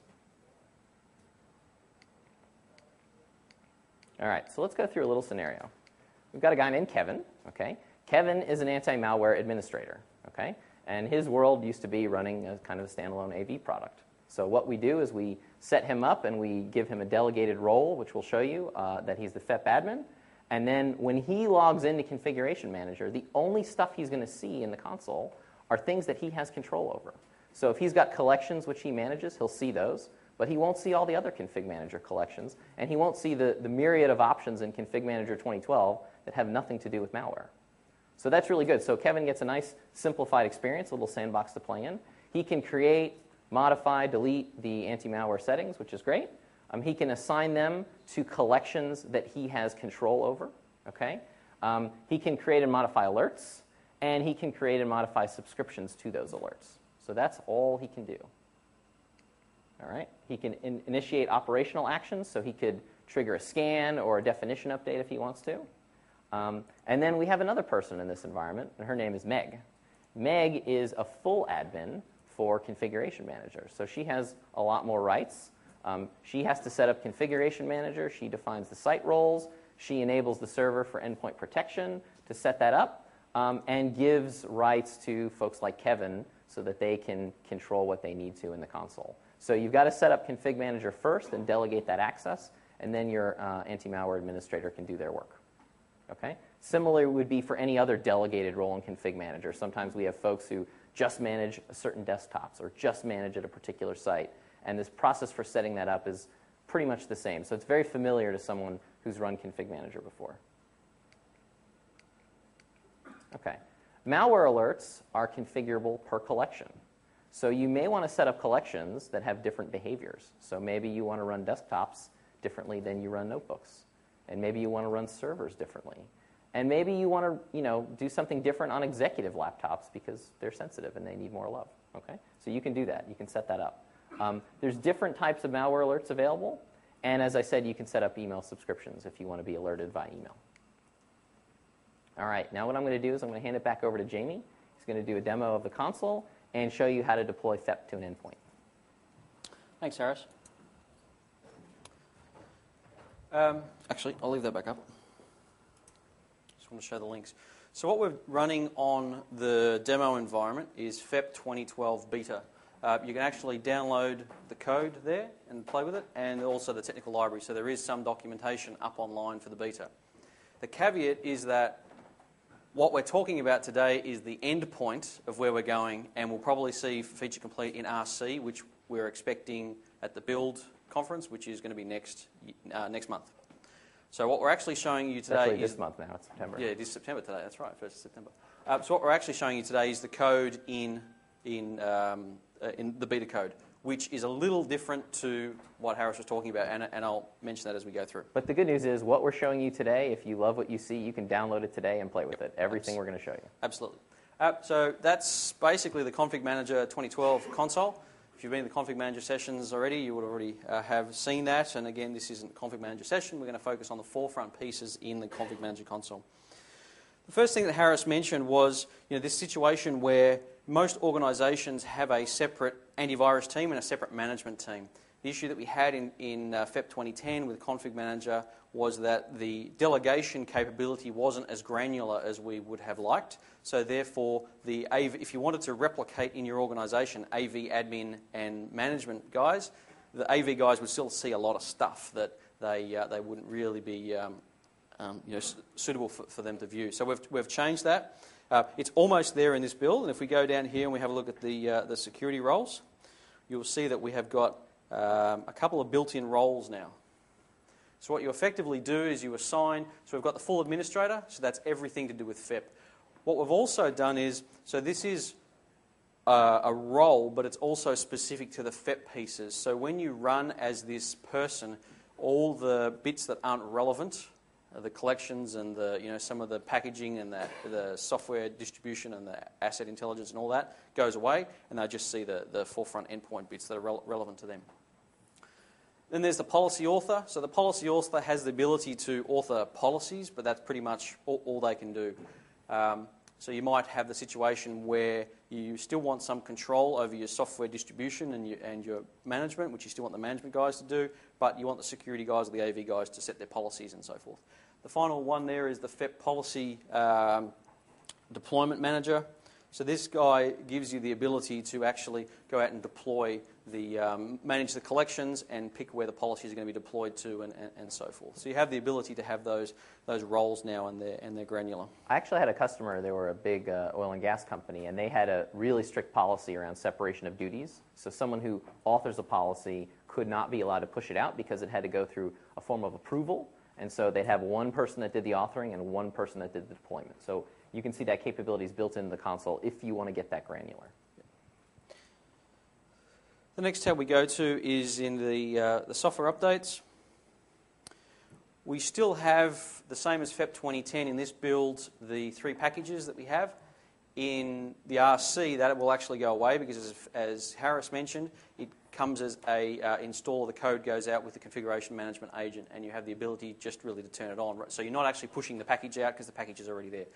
All right, so let's go through a little scenario. We've got a guy named Kevin. Okay, Kevin is an anti-malware administrator. Okay, and his world used to be running a kind of a standalone AV product. So what we do is we set him up and we give him a delegated role, which will show you that he's the FEP admin. And then when he logs into Configuration Manager, the only stuff he's going to see in the console are things that he has control over. So if he's got collections which he manages, he'll see those. But he won't see all the other Config Manager collections. And he won't see the myriad of options in Config Manager 2012 that have nothing to do with malware. So that's really good. So Kevin gets a nice simplified experience, a little sandbox to play in. He can create, modify, delete the anti-malware settings, which is great. He can assign them to collections that he has control over. Okay? He can create and modify alerts, and he can create and modify subscriptions to those alerts. So that's all he can do. All right? He can initiate operational actions, so he could trigger a scan or a definition update if he wants to. And then we have another person in this environment, and her name is Meg. Meg is a full admin for Configuration Manager, so she has a lot more rights. She has to set up Configuration Manager. She defines the site roles. She enables the server for endpoint protection to set that up, and gives rights to folks like Kevin so that they can control what they need to in the console. So you've got to set up Config Manager first and delegate that access, and then your anti-malware administrator can do their work. Okay? Similar would be for any other delegated role in Config Manager. Sometimes we have folks who just manage certain desktops or just manage at a particular site. And this process for setting that up is pretty much the same. So it's very familiar to someone who's run Config Manager before. Okay. Malware alerts are configurable per collection. So you may want to set up collections that have different behaviors. So maybe you want to run desktops differently than you run notebooks. And maybe you want to run servers differently. And maybe you want to, do something different on executive laptops because they're sensitive and they need more love. Okay? So you can do that. You can set that up. There's different types of malware alerts available. And as I said, you can set up email subscriptions if you want to be alerted by email. All right, now what I'm going to do is I'm going to hand it back over to Jamie. He's going to do a demo of the console and show you how to deploy FEP to an endpoint. Thanks, Harris. Actually, I'll leave that back up. Just want to show the links. So what we're running on the demo environment is FEP 2012 beta. You can actually download the code there and play with it, and also the technical library. So there is some documentation up online for the beta. The caveat is that what we're talking about today is the end point of where we're going, and we'll probably see feature complete in RC, which we're expecting at the Build conference, which is going to be next month. So what we're actually showing you today actually this month now, it's September. Yeah, it is September today, that's right, 1st of September. So what we're actually showing you today is the code in the beta code, which is a little different to what Harris was talking about, and I'll mention that as we go through. But the good news is what we're showing you today, if you love what you see, you can download it today and play with it. Everything we're going to show you. Absolutely. So that's basically the Config Manager 2012 console. If you've been to the Config Manager sessions already, you would already have seen that. And again, this isn't a Config Manager session. We're going to focus on the forefront pieces in the Config Manager console. The first thing that Harris mentioned was this situation where most organisations have a separate antivirus team and a separate management team. The issue that we had in FEP 2010 with Config Manager was that the delegation capability wasn't as granular as we would have liked. So therefore, the AV, if you wanted to replicate in your organisation AV admin and management guys, the AV guys would still see a lot of stuff that they wouldn't really be suitable for them to view. So we've changed that. It's almost there in this build, and if we go down here and we have a look at the security roles, you'll see that we have got a couple of built-in roles now. So what you effectively do is you assign, so we've got the full administrator, so that's everything to do with FEP. What we've also done is, so this is a role, but it's also specific to the FEP pieces. So when you run as this person, all the bits that aren't relevant, the collections and the some of the packaging and the software distribution and the asset intelligence and all that goes away, and they'll just see the forefront endpoint bits that are relevant to them. Then there's the policy author. So the policy author has the ability to author policies, but that's pretty much all they can do. So you might have the situation where you still want some control over your software distribution and your management, which you still want the management guys to do, but you want the security guys or the AV guys to set their policies and so forth. The final one there is the FEP policy deployment manager. So this guy gives you the ability to actually go out and deploy manage the collections and pick where the policies are going to be deployed to and so forth. So you have the ability to have those roles now, and they're granular. I actually had a customer, they were a big oil and gas company, and they had a really strict policy around separation of duties. So someone who authors a policy could not be allowed to push it out because it had to go through a form of approval. And so they'd have one person that did the authoring and one person that did the deployment. So you can see that capability is built into the console if you want to get that granular. The next tab we go to is in the software updates. We still have, the same as FEP 2010 in this build, the 3 packages that we have. In the RC, that will actually go away because, as Harris mentioned, it comes as a installer. The code goes out with the configuration management agent, and you have the ability just really to turn it on. So you're not actually pushing the package out because the package is already there.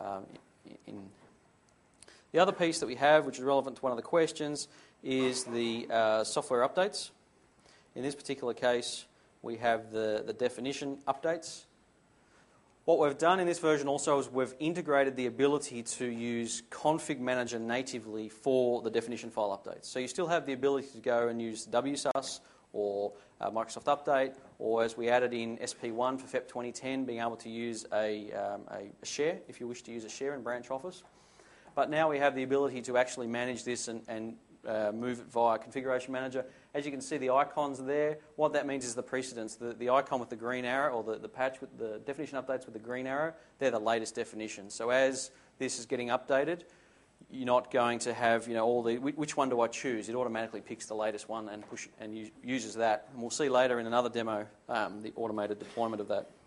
The other piece that we have, which is relevant to one of the questions, is the software updates. In this particular case, we have the definition updates. What we've done in this version also is we've integrated the ability to use Config Manager natively for the definition file updates. So you still have the ability to go and use WSUS or Microsoft Update, or as we added in SP1 for FEP 2010, being able to use a share, if you wish to use a share in Branch Office. But now we have the ability to actually manage this and move it via Configuration Manager. As you can see, the icons there, what that means is the precedence. The icon with the green arrow, or the patch with the definition updates with the green arrow, they're the latest definition. So as this is getting updated, you're not going to have, all the, which one do I choose? It automatically picks the latest one and uses that. And we'll see later in another demo the automated deployment of that.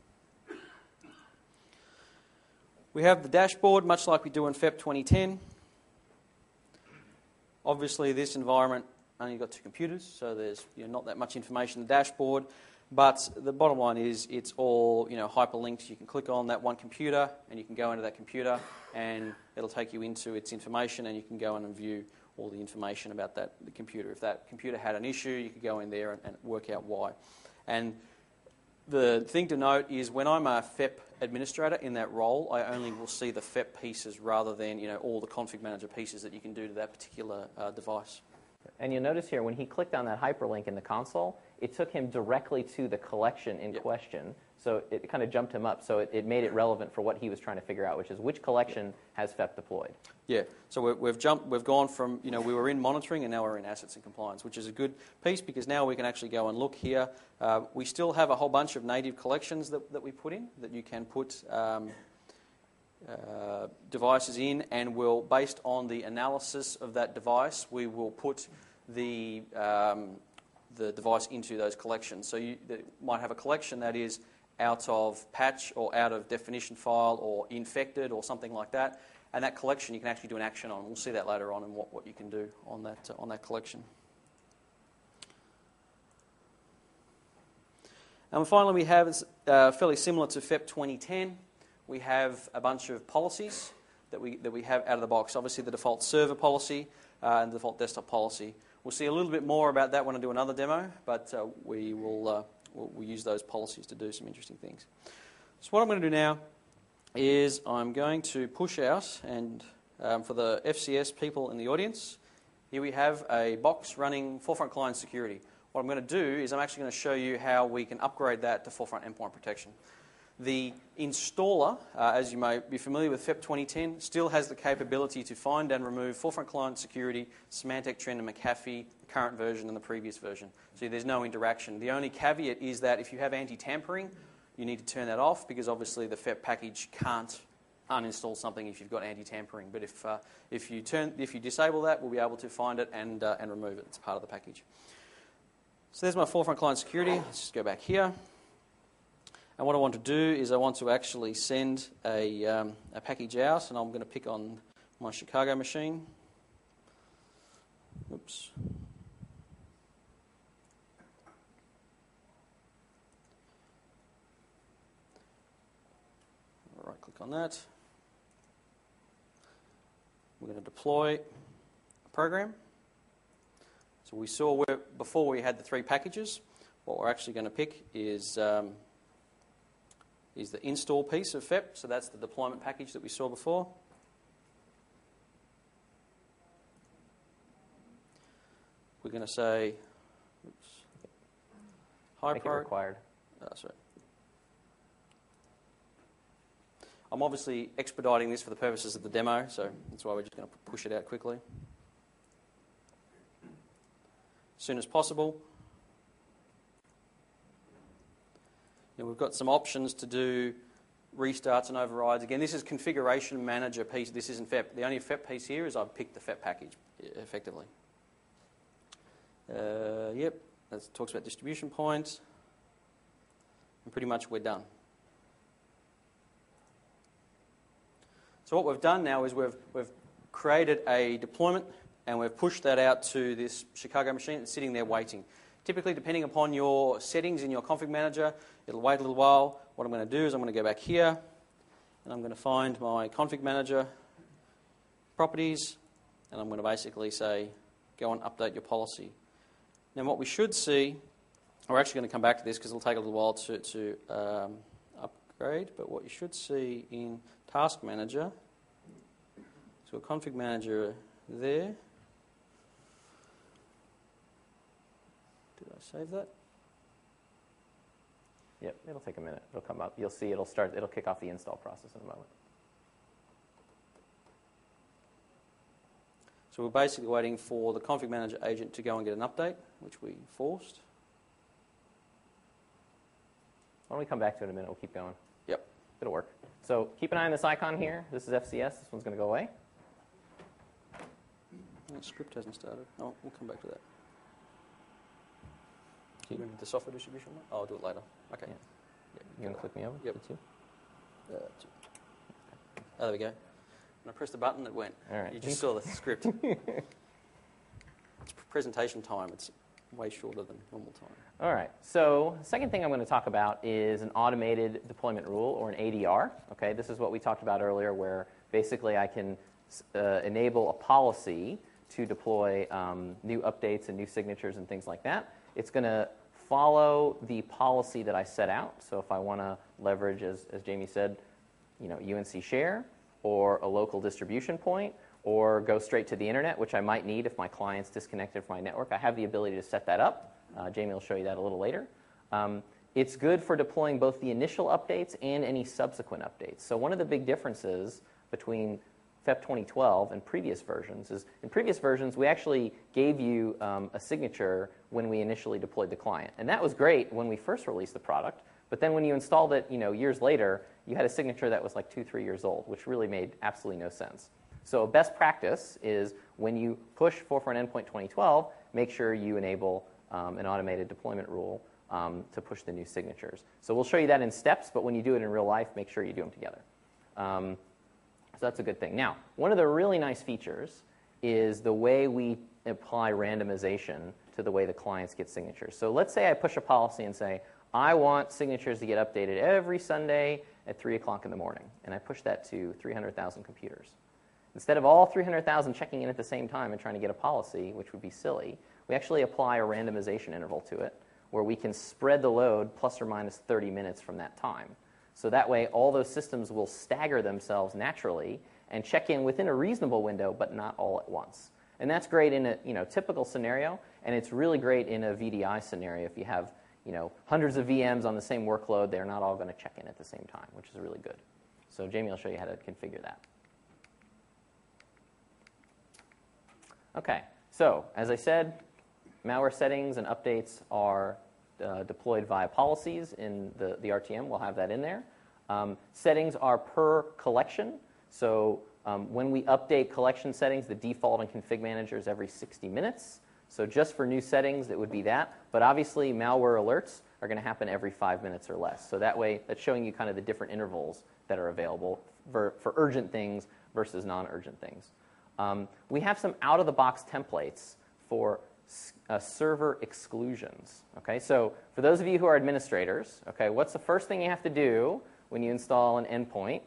We have the dashboard, much like we do in FEP 2010. Obviously, this environment only got 2 computers, so there's not that much information in the dashboard. But the bottom line is it's all hyperlinked. You can click on that one computer, and you can go into that computer, and it'll take you into its information, and you can go in and view all the information about the computer. If that computer had an issue, you could go in there and work out why. And the thing to note is when I'm a FEP administrator in that role, I only will see the FEP pieces rather than all the config manager pieces that you can do to that particular device. And you'll notice here when he clicked on that hyperlink in the console, it took him directly to the collection in question. So it kind of jumped him up. So it made it relevant for what he was trying to figure out, which is which collection has FEP deployed. Yeah. So we've gone from, we were in monitoring and now we're in assets and compliance, which is a good piece because now we can actually go and look here. We still have a whole bunch of native collections that we put in that you can put devices in, and we'll, based on the analysis of that device, we will put the device into those collections. So you might have a collection that is out of patch or out of definition file or infected or something like that, and that collection you can actually do an action on. We'll see that later on and what you can do on that collection. And finally, we have fairly similar to FEP 2010. We have a bunch of policies that we have out of the box. Obviously, the default server policy and the default desktop policy. We'll see a little bit more about that when I do another demo, but we'll use those policies to do some interesting things. So what I'm going to do now is I'm going to push out, and for the FCS people in the audience, here we have a box running Forefront Client Security. What I'm going to do is I'm actually going to show you how we can upgrade that to Forefront Endpoint Protection. The installer, as you may be familiar with FEP 2010, still has the capability to find and remove Forefront Client Security, Symantec, Trend, and McAfee, the current version and the previous version. So there's no interaction. The only caveat is that if you have anti-tampering, you need to turn that off because obviously the FEP package can't uninstall something if you've got anti-tampering. But if you disable that, we'll be able to find it and remove it. It's part of the package. So there's my Forefront Client Security. Let's just go back here. And what I want to do is I want to actually send a package out, and I'm going to pick on my Chicago machine. Oops. Click on that. We're going to deploy a program. So we saw where before we had the 3 packages. What we're actually going to pick is the install piece of FEP. So that's the deployment package that we saw before. We're going to say, oops, high Make it required. sorry. I'm obviously expediting this for the purposes of the demo, so that's why we're just going to push it out quickly. As soon as possible. Now we've got some options to do restarts and overrides. Again, this is configuration manager piece. This isn't FEP. The only FEP piece here is I've picked the FEP package effectively. Yep, that talks about distribution points. And pretty much we're done. So what we've done now is we've created a deployment and we've pushed that out to this Chicago machine. It's sitting there waiting. Typically, depending upon your settings in your config manager, it'll wait a little while. What I'm going to do is I'm going to go back here and I'm going to find my config manager properties and I'm going to basically say, go and update your policy. Now what we should see, we're actually going to come back to this because it'll take a little while to upgrade, but what you should see in Task Manager, so a config manager there. Did I save that? Yep, it'll take a minute. It'll come up. You'll see it'll kick off the install process in a moment. So we're basically waiting for the config manager agent to go and get an update, which we forced. Why don't we come back to it in a minute? We'll keep going. Yep. It'll work. So keep an eye on this icon here. This is FCS. This one's going to go away. The script hasn't started. Oh, we'll come back to that. The software distribution one? Oh, I'll do it later. Okay. Yeah. You want to click me over? Yep. Too? Oh, there we go. When I pressed the button, it went. All right. You just saw the script. It's presentation time. It's way shorter than normal time. All right. So the second thing I'm going to talk about is an automated deployment rule, or an ADR. Okay. This is what we talked about earlier, where basically I can enable a policy to deploy new updates and new signatures and things like that. It's going to follow the policy that I set out. So if I want to leverage, as Jamie said, UNC Share, or a local distribution point, or go straight to the internet, which I might need if my client's disconnected from my network, I have the ability to set that up. Jamie will show you that a little later. It's good for deploying both the initial updates and any subsequent updates. So one of the big differences between FEP 2012 and previous versions is, in previous versions, we actually gave you a signature when we initially deployed the client. And that was great when we first released the product. But then when you installed it, years later, you had a signature that was like 2-3 years old, which really made absolutely no sense. So best practice is when you push Forefront Endpoint 2012, make sure you enable an automated deployment rule to push the new signatures. So we'll show you that in steps, but when you do it in real life, make sure you do them together. So that's a good thing. Now, one of the really nice features is the way we apply randomization to the way the clients get signatures. So let's say I push a policy and say, I want signatures to get updated every Sunday at 3 o'clock in the morning. And I push that to 300,000 computers. Instead of all 300,000 checking in at the same time and trying to get a policy, which would be silly, we actually apply a randomization interval to it where we can spread the load plus or minus 30 minutes from that time. So that way all those systems will stagger themselves naturally and check in within a reasonable window, but not all at once. And that's great in a typical scenario, and it's really great in a VDI scenario if you have hundreds of VMs on the same workload. They're not all going to check in at the same time, which is really good. So Jamie will show you how to configure that. Okay, so as I said, malware settings and updates are deployed via policies in the RTM. We'll have that in there. Settings are per collection. So when we update collection settings, the default in Config Manager is every 60 minutes. So just for new settings, it would be that. But obviously, malware alerts are going to happen every 5 minutes or less. So that way, that's showing you kind of the different intervals that are available for urgent things versus non-urgent things. We have some out-of-the-box templates for server exclusions. Okay, so for those of you who are administrators, okay, what's the first thing you have to do when you install an endpoint?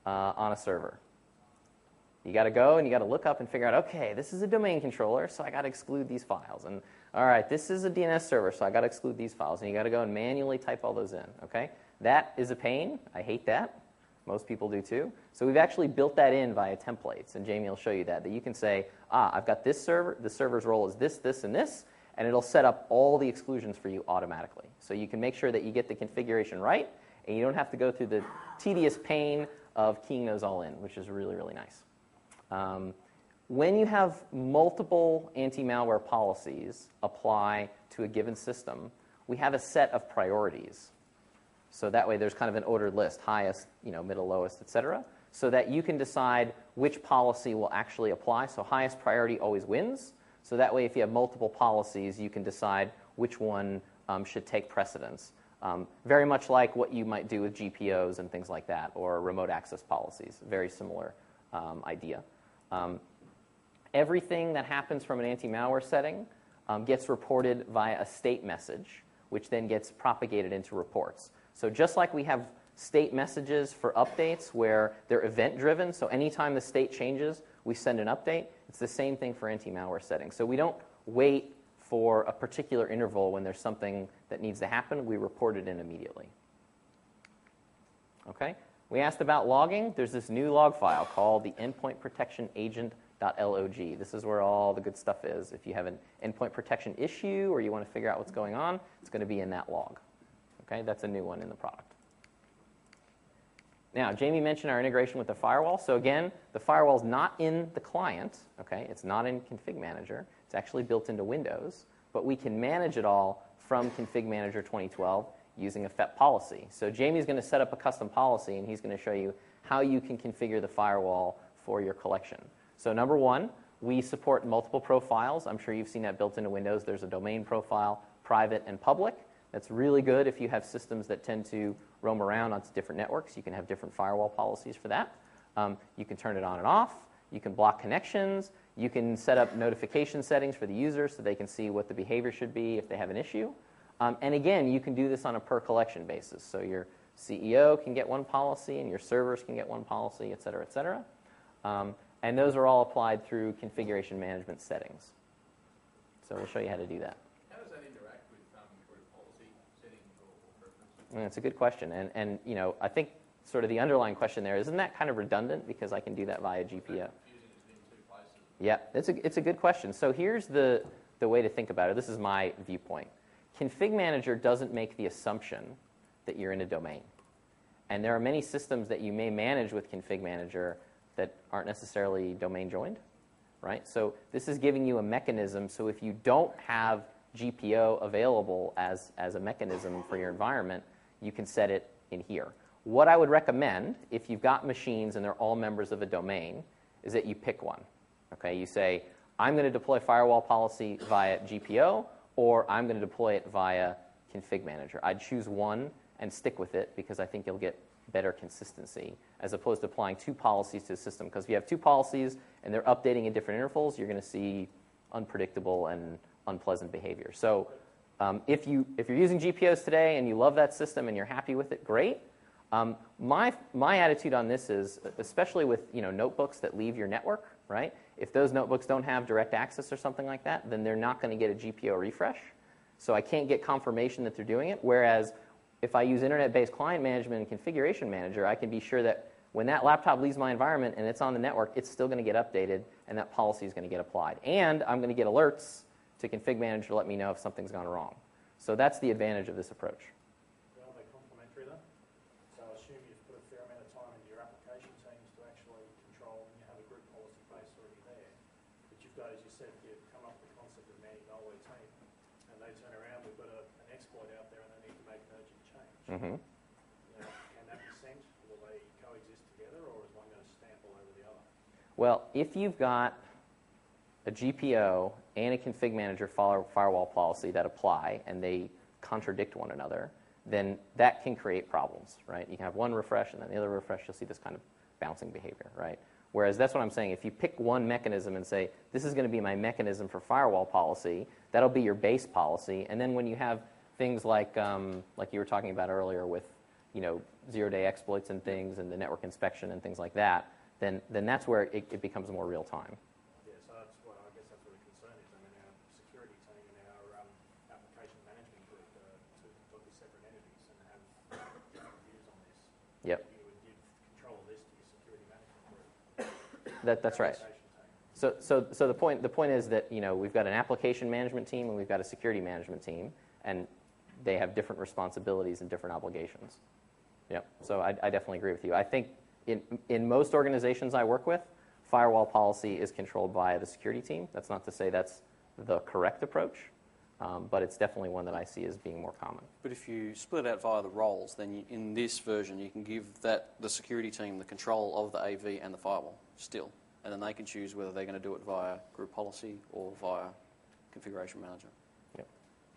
on a server. You got to go and you got to look up and figure out, okay, this is a domain controller, so I got to exclude these files. And all right, this is a DNS server, so I got to exclude these files. And you got to go and manually type all those in. Okay, that is a pain. I hate that. Most people do too. So we've actually built that in via templates, and Jamie will show you that you can say, I've got this server. The server's role is this, this, and this, and it'll set up all the exclusions for you automatically. So you can make sure that you get the configuration right, and you don't have to go through the tedious pain of keying those all in, which is really, really nice. When you have multiple anti-malware policies apply to a given system, we have a set of priorities. So that way there's kind of an ordered list, highest, middle, lowest, et cetera, so that you can decide which policy will actually apply. So highest priority always wins. So that way if you have multiple policies, you can decide which one should take precedence. Very much like what you might do with GPOs and things like that, or remote access policies. Very similar idea. Everything that happens from an anti-malware setting gets reported via a state message, which then gets propagated into reports. So just like we have state messages for updates where they're event-driven, so anytime the state changes, we send an update, it's the same thing for anti-malware settings. So we don't wait for a particular interval when there's something that needs to happen. We report it in immediately. Okay? We asked about logging. There's this new log file called the endpoint protection agent.log. This is where all the good stuff is. If you have an endpoint protection issue or you want to figure out what's going on, it's going to be in that log. Okay? That's a new one in the product. Now, Jamie mentioned our integration with the firewall. So again, the firewall is not in the client. Okay? It's not in Config Manager. It's actually built into Windows. But we can manage it all from Config Manager 2012 using a FEP policy. So Jamie's going to set up a custom policy, and he's going to show you how you can configure the firewall for your collection. So number one, we support multiple profiles. I'm sure you've seen that built into Windows. There's a domain profile, private and public. That's really good if you have systems that tend to roam around onto different networks. You can have different firewall policies for that. You can turn it on and off. You can block connections. You can set up notification settings for the user so they can see what the behavior should be if they have an issue. And again, you can do this on a per collection basis. So your CEO can get one policy, and your servers can get one policy, et cetera, et cetera. And those are all applied through configuration management settings. So we'll show you how to do that. How does that interact with group policy settings or preferences? That's a good question. And I think sort of the underlying question there, isn't that kind of redundant because I can do that via GPO? Yeah, it's a good question. So here's the way to think about it. This is my viewpoint. Config Manager doesn't make the assumption that you're in a domain. And there are many systems that you may manage with Config Manager that aren't necessarily domain joined, right? So this is giving you a mechanism. So if you don't have GPO available as a mechanism for your environment, you can set it in here. What I would recommend, if you've got machines and they're all members of a domain, is that you pick one. Okay, you say, I'm going to deploy firewall policy via GPO, or I'm going to deploy it via Config Manager. I'd choose one and stick with it because I think you'll get better consistency as opposed to applying two policies to the system. Because if you have two policies and they're updating in different intervals, you're going to see unpredictable and unpleasant behavior. So if you're using GPOs today and you love that system and you're happy with it, great. My attitude on this is, especially with notebooks that leave your network, right? If those notebooks don't have direct access or something like that, then they're not going to get a GPO refresh. So I can't get confirmation that they're doing it. Whereas if I use internet-based client management and configuration manager, I can be sure that when that laptop leaves my environment and it's on the network, it's still going to get updated and that policy is going to get applied. And I'm going to get alerts to Config Manager to let me know if something's gone wrong. So that's the advantage of this approach. Are they complementary then? So I assume you've put a fair amount of time into your application teams to actually control, and you have a group policy base already there. But you've got, as you said, you've come up with the concept of anti-malware team, and they turn around, we've got an exploit out there and they need to make an urgent change. Mm-hmm. Can that be sent? Will they coexist together, or is one going to stamp all over the other? Well, if you've got a GPO and a Config Manager firewall policy that apply and they contradict one another, then that can create problems, right? You can have one refresh and then the other refresh, you'll see this kind of bouncing behavior, right? Whereas that's what I'm saying. If you pick one mechanism and say, this is going to be my mechanism for firewall policy, that'll be your base policy. And then when you have things like you were talking about earlier with, zero-day exploits and things and the network inspection and things like that, then that's where it becomes more real time. Yeah, so that's what I guess that's where the concern is. I mean, our security team and our application management group are two totally separate entities and have different views on this. Yep. You would give control of this to your security management group. That's right. So the point is that we've got an application management team and we've got a security management team, and they have different responsibilities and different obligations. Yep. So I definitely agree with you. I think in most organizations I work with, firewall policy is controlled by the security team. That's not to say that's the correct approach, but it's definitely one that I see as being more common. But if you split it out via the roles, then in this version you can give the security team the control of the AV and the firewall still, and then they can choose whether they're going to do it via group policy or via configuration manager. Yep.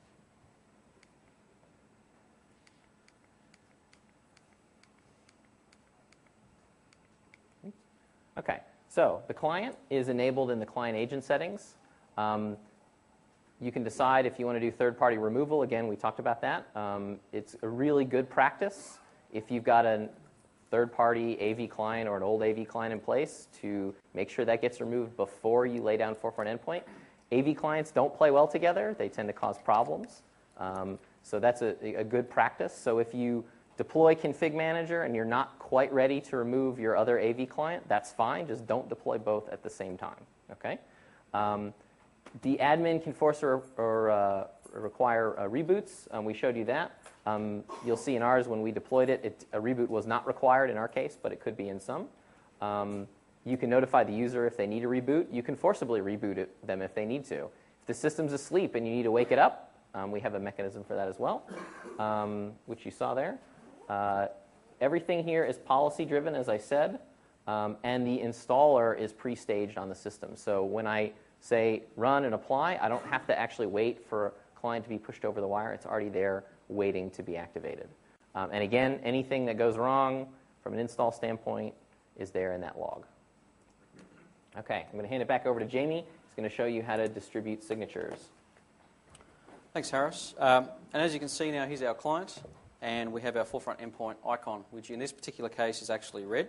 Okay, so the client is enabled in the client agent settings. You can decide if you want to do third-party removal. Again, we talked about that. It's a really good practice if you've got a third-party AV client or an old AV client in place to make sure that gets removed before you lay down Forefront Endpoint. AV clients don't play well together. They tend to cause problems. So that's a good practice. So if you deploy Config Manager and you're not quite ready to remove your other AV client, that's fine. Just don't deploy both at the same time. Okay? The admin can force or require reboots. We showed you that. You'll see in ours when we deployed it, a reboot was not required in our case, but it could be in some. You can notify the user if they need a reboot. You can forcibly reboot them if they need to. If the system's asleep and you need to wake it up, we have a mechanism for that as well, which you saw there. Everything here is policy-driven, as I said, and the installer is pre-staged on the system. So when I say run and apply, I don't have to actually wait for a client to be pushed over the wire. It's already there waiting to be activated. And again, anything that goes wrong from an install standpoint is there in that log. Okay, I'm going to hand it back over to Jamie. He's going to show you how to distribute signatures. Thanks, Harris. And as you can see now, here's our client, and we have our Forefront Endpoint icon, which in this particular case is actually red.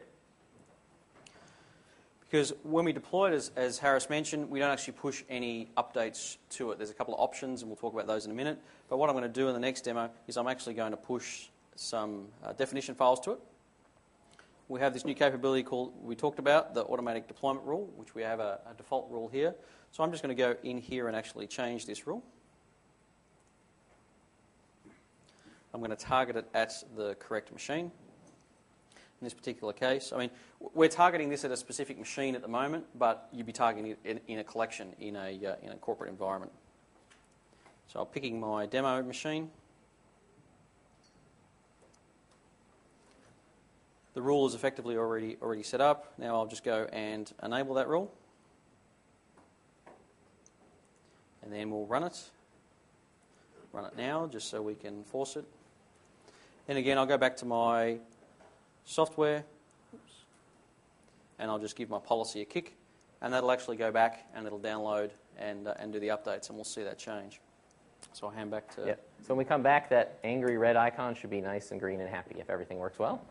Because when we deploy it, as Harris mentioned, we don't actually push any updates to it. There's a couple of options, and we'll talk about those in a minute. But what I'm going to do in the next demo is I'm actually going to push some definition files to it. We have this new capability we talked about, the automatic deployment rule, which we have a default rule here. So I'm just going to go in here and actually change this rule. I'm going to target it at the correct machine. In this particular case, I mean, we're targeting this at a specific machine at the moment, but you'd be targeting it in a collection in a corporate environment. So I'm picking my demo machine. The rule is effectively already set up. Now I'll just go and enable that rule, and then we'll run it. Run it now, just so we can force it. And again, I'll go back to my software, and I'll just give my policy a kick, and that'll actually go back and it'll download and do the updates, and we'll see that change. So I'll hand back to... Yep. So when we come back, that angry red icon should be nice and green and happy if everything works well.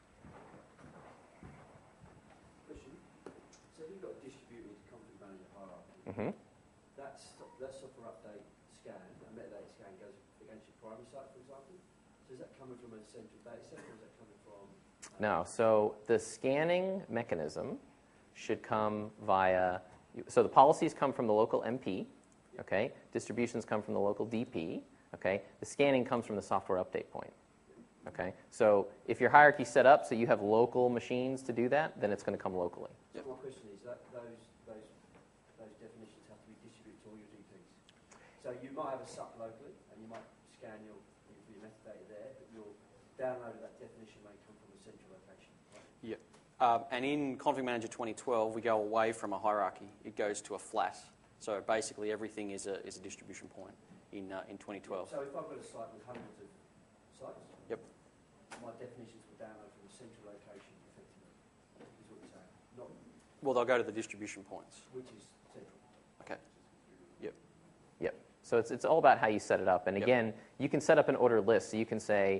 Question. So if you've got a distributed config manager hierarchy, Mm-hmm. that software update scan, a metadata scan goes against your primary site, for example. So is that coming from a central data set, or is that coming from... No, so the scanning mechanism should come via, so the policies come from the local MP, okay? Distributions come from the local DP, okay? The scanning comes from the software update point, okay? So if your hierarchy's set up so you have local machines to do that, then it's going to come locally. So my question is that those definitions have to be distributed to all your DPs. So you might have a SUP locally, and you might scan your metadata there, but your download of that definition may come from a central location. Right? Yeah. And in Config Manager 2012, we go away from a hierarchy. It goes to a flat. So basically everything is a distribution point in 2012. So if I've got a site with hundreds of sites, Yep. my definitions will download from a central location, effectively, is what you're saying. Not Well, they'll go to the distribution points. which is central. Okay. Yep. Yep. So it's all about how you set it up. And Yep. again, you can set up an ordered list. So you can say,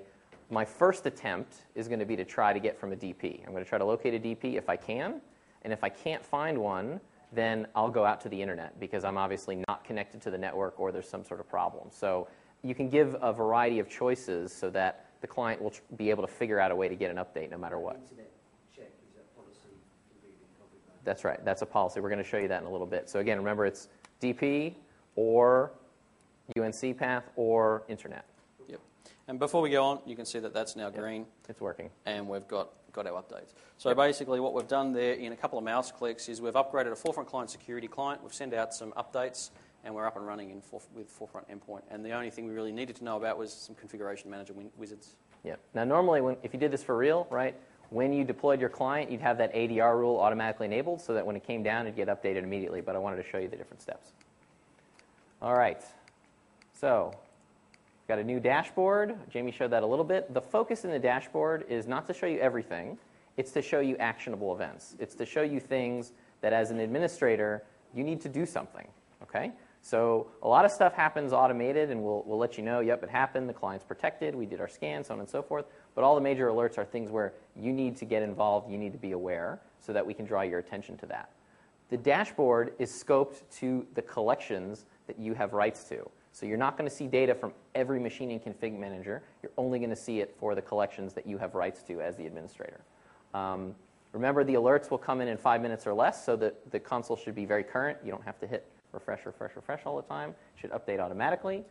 my first attempt is going to be to try to get from a DP. I'm going to try to locate a DP if I can, and if I can't find one, then I'll go out to the internet because I'm obviously not connected to the network or there's some sort of problem. So you can give a variety of choices so that the client will be able to figure out a way to get an update no matter what. Internet check, is that policy configured in config manager? That's right. That's a policy. We're going to show you that in a little bit. So again, remember it's DP or UNC path or internet. Yep. And before we go on, you can see that that's now green. It's working. And we've got our updates. So basically what we've done there in a couple of mouse clicks is we've upgraded a Forefront Client Security client, we've sent out some updates, and we're up and running with Forefront Endpoint. And the only thing we really needed to know about was some configuration manager wizards. Yeah. Now normally if you did this for real, right, when you deployed your client, you'd have that ADR rule automatically enabled so that when it came down, it'd get updated immediately. But I wanted to show you the different steps. All right. So got a new dashboard. Jamie showed that a little bit. The focus in the dashboard is not to show you everything. It's to show you actionable events. It's to show you things that as an administrator, you need to do something. Okay? So a lot of stuff happens automated, and we'll let you know, yep, it happened, the client's protected, we did our scan, so on and so forth. But all the major alerts are things where you need to get involved, you need to be aware, so that we can draw your attention to that. The dashboard is scoped to the collections that you have rights to. So you're not going to see data from every machine in Config Manager. You're only going to see it for the collections that you have rights to as the administrator. Remember, the alerts will come in 5 minutes or less, so that the console should be very current. You don't have to hit refresh, refresh, refresh all the time. It should update automatically.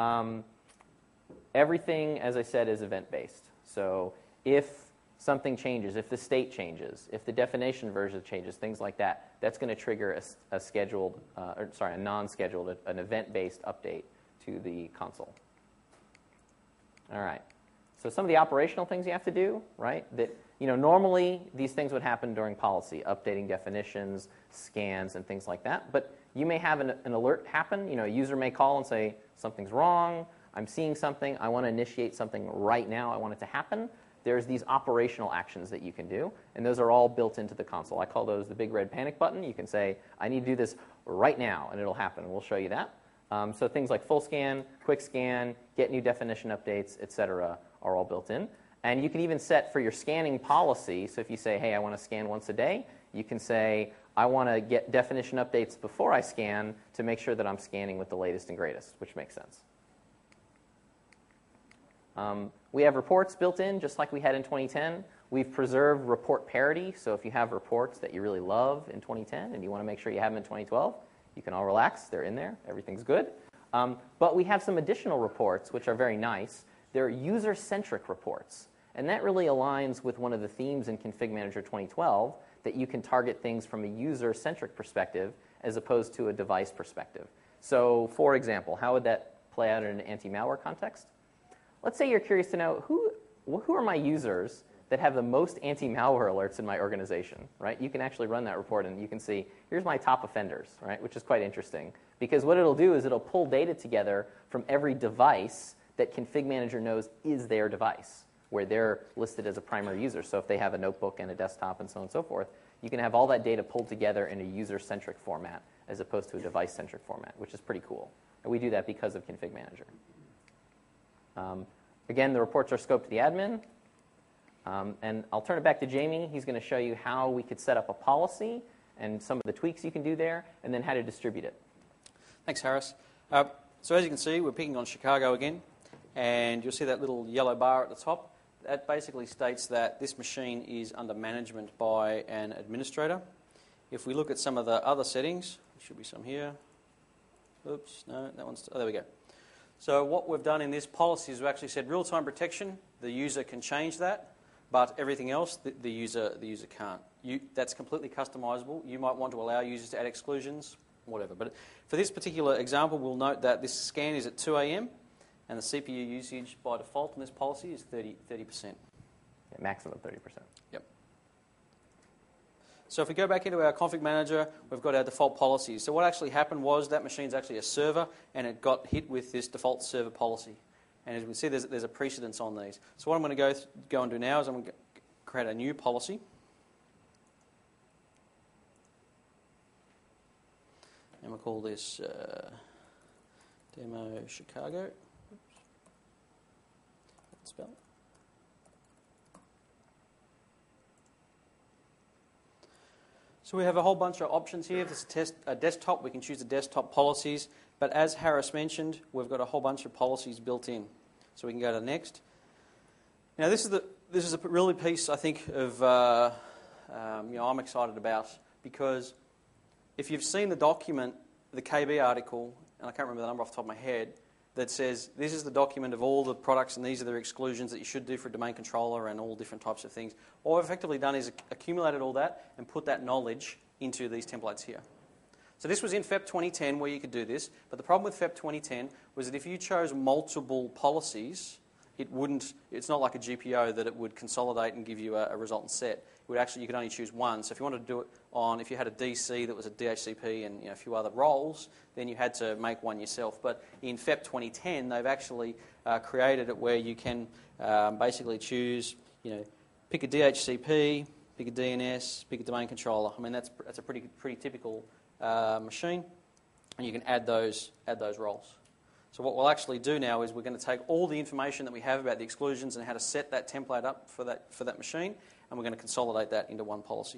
Everything, as I said, is event-based. So if something changes, if the state changes, if the definition version changes, things like that, that's going to trigger a scheduled, a non-scheduled, an event-based update to the console. All right. So some of the operational things you have to do, right? That normally these things would happen during policy, updating definitions, scans, and things like that. But you may have an alert happen. A user may call and say something's wrong. I'm seeing something. I want to initiate something right now. I want it to happen. There's these operational actions that you can do, and those are all built into the console. I call those the big red panic button. You can say, I need to do this right now, and it'll happen. We'll show you that. So things like full scan, quick scan, get new definition updates, et cetera, are all built in. And you can even set for your scanning policy. So if you say, hey, I want to scan once a day, you can say, I want to get definition updates before I scan to make sure that I'm scanning with the latest and greatest, which makes sense. We have reports built in, just like we had in 2010. We've preserved report parity, so if you have reports that you really love in 2010 and you want to make sure you have them in 2012, you can all relax. They're in there. Everything's good. But we have some additional reports, which are very nice. They're user-centric reports, and that really aligns with one of the themes in Config Manager 2012, that you can target things from a user-centric perspective as opposed to a device perspective. So, for example, how would that play out in an anti-malware context? Let's say you're curious to know who are my users that have the most anti-malware alerts in my organization, right? You can actually run that report and you can see, here's my top offenders, right? Which is quite interesting. Because what it'll do is it'll pull data together from every device that Config Manager knows is their device, where they're listed as a primary user. So if they have a notebook and a desktop and so on and so forth, you can have all that data pulled together in a user-centric format as opposed to a device-centric format, which is pretty cool. And we do that because of Config Manager. Again, the reports are scoped to the admin. And I'll turn it back to Jamie. He's going to show you how we could set up a policy and some of the tweaks you can do there, and then how to distribute it. Thanks, Harris. So as you can see, we're picking on Chicago again, and you'll see that little yellow bar at the top. That basically states that this machine is under management by an administrator. If we look at some of the other settings, there should be some here. Oops, no, that one's... Oh, there we go. So what we've done in this policy is we've actually said real-time protection. The user can change that, but everything else, the user can't. That's completely customizable. You might want to allow users to add exclusions, whatever. But for this particular example, we'll note that this scan is at 2 a.m., and the CPU usage by default in this policy is 30%. Yeah, maximum 30%. Yep. So if we go back into our config manager, we've got our default policies. So what actually happened was that machine's actually a server, and it got hit with this default server policy. And as we can see, there's a precedence on these. So what I'm going to go and do now is I'm going to create a new policy. And we'll call this Demo Chicago. Oops. Spell. So we have a whole bunch of options here. If it's a desktop, we can choose the desktop policies. But as Harris mentioned, we've got a whole bunch of policies built in. So we can go to next. Now this is a really piece I think of I'm excited about, because if you've seen the document, the KB article, and I can't remember the number off the top of my head, that says this is the document of all the products and these are the exclusions that you should do for a domain controller and all different types of things. All I've effectively done is accumulated all that and put that knowledge into these templates here. So this was in FEP 2010 where you could do this, but the problem with FEP 2010 was that if you chose multiple policies, it's not like a GPO that it would consolidate and give you a resultant set. You could only choose one. So if you wanted to do it if you had a DC that was a DHCP and a few other roles, then you had to make one yourself. But in FEP 2010, they've actually created it where you can basically choose, pick a DHCP, pick a DNS, pick a domain controller. I mean, that's a pretty typical machine, and you can add those roles. So what we'll actually do now is we're going to take all the information that we have about the exclusions and how to set that template up for that machine, and we're going to consolidate that into one policy.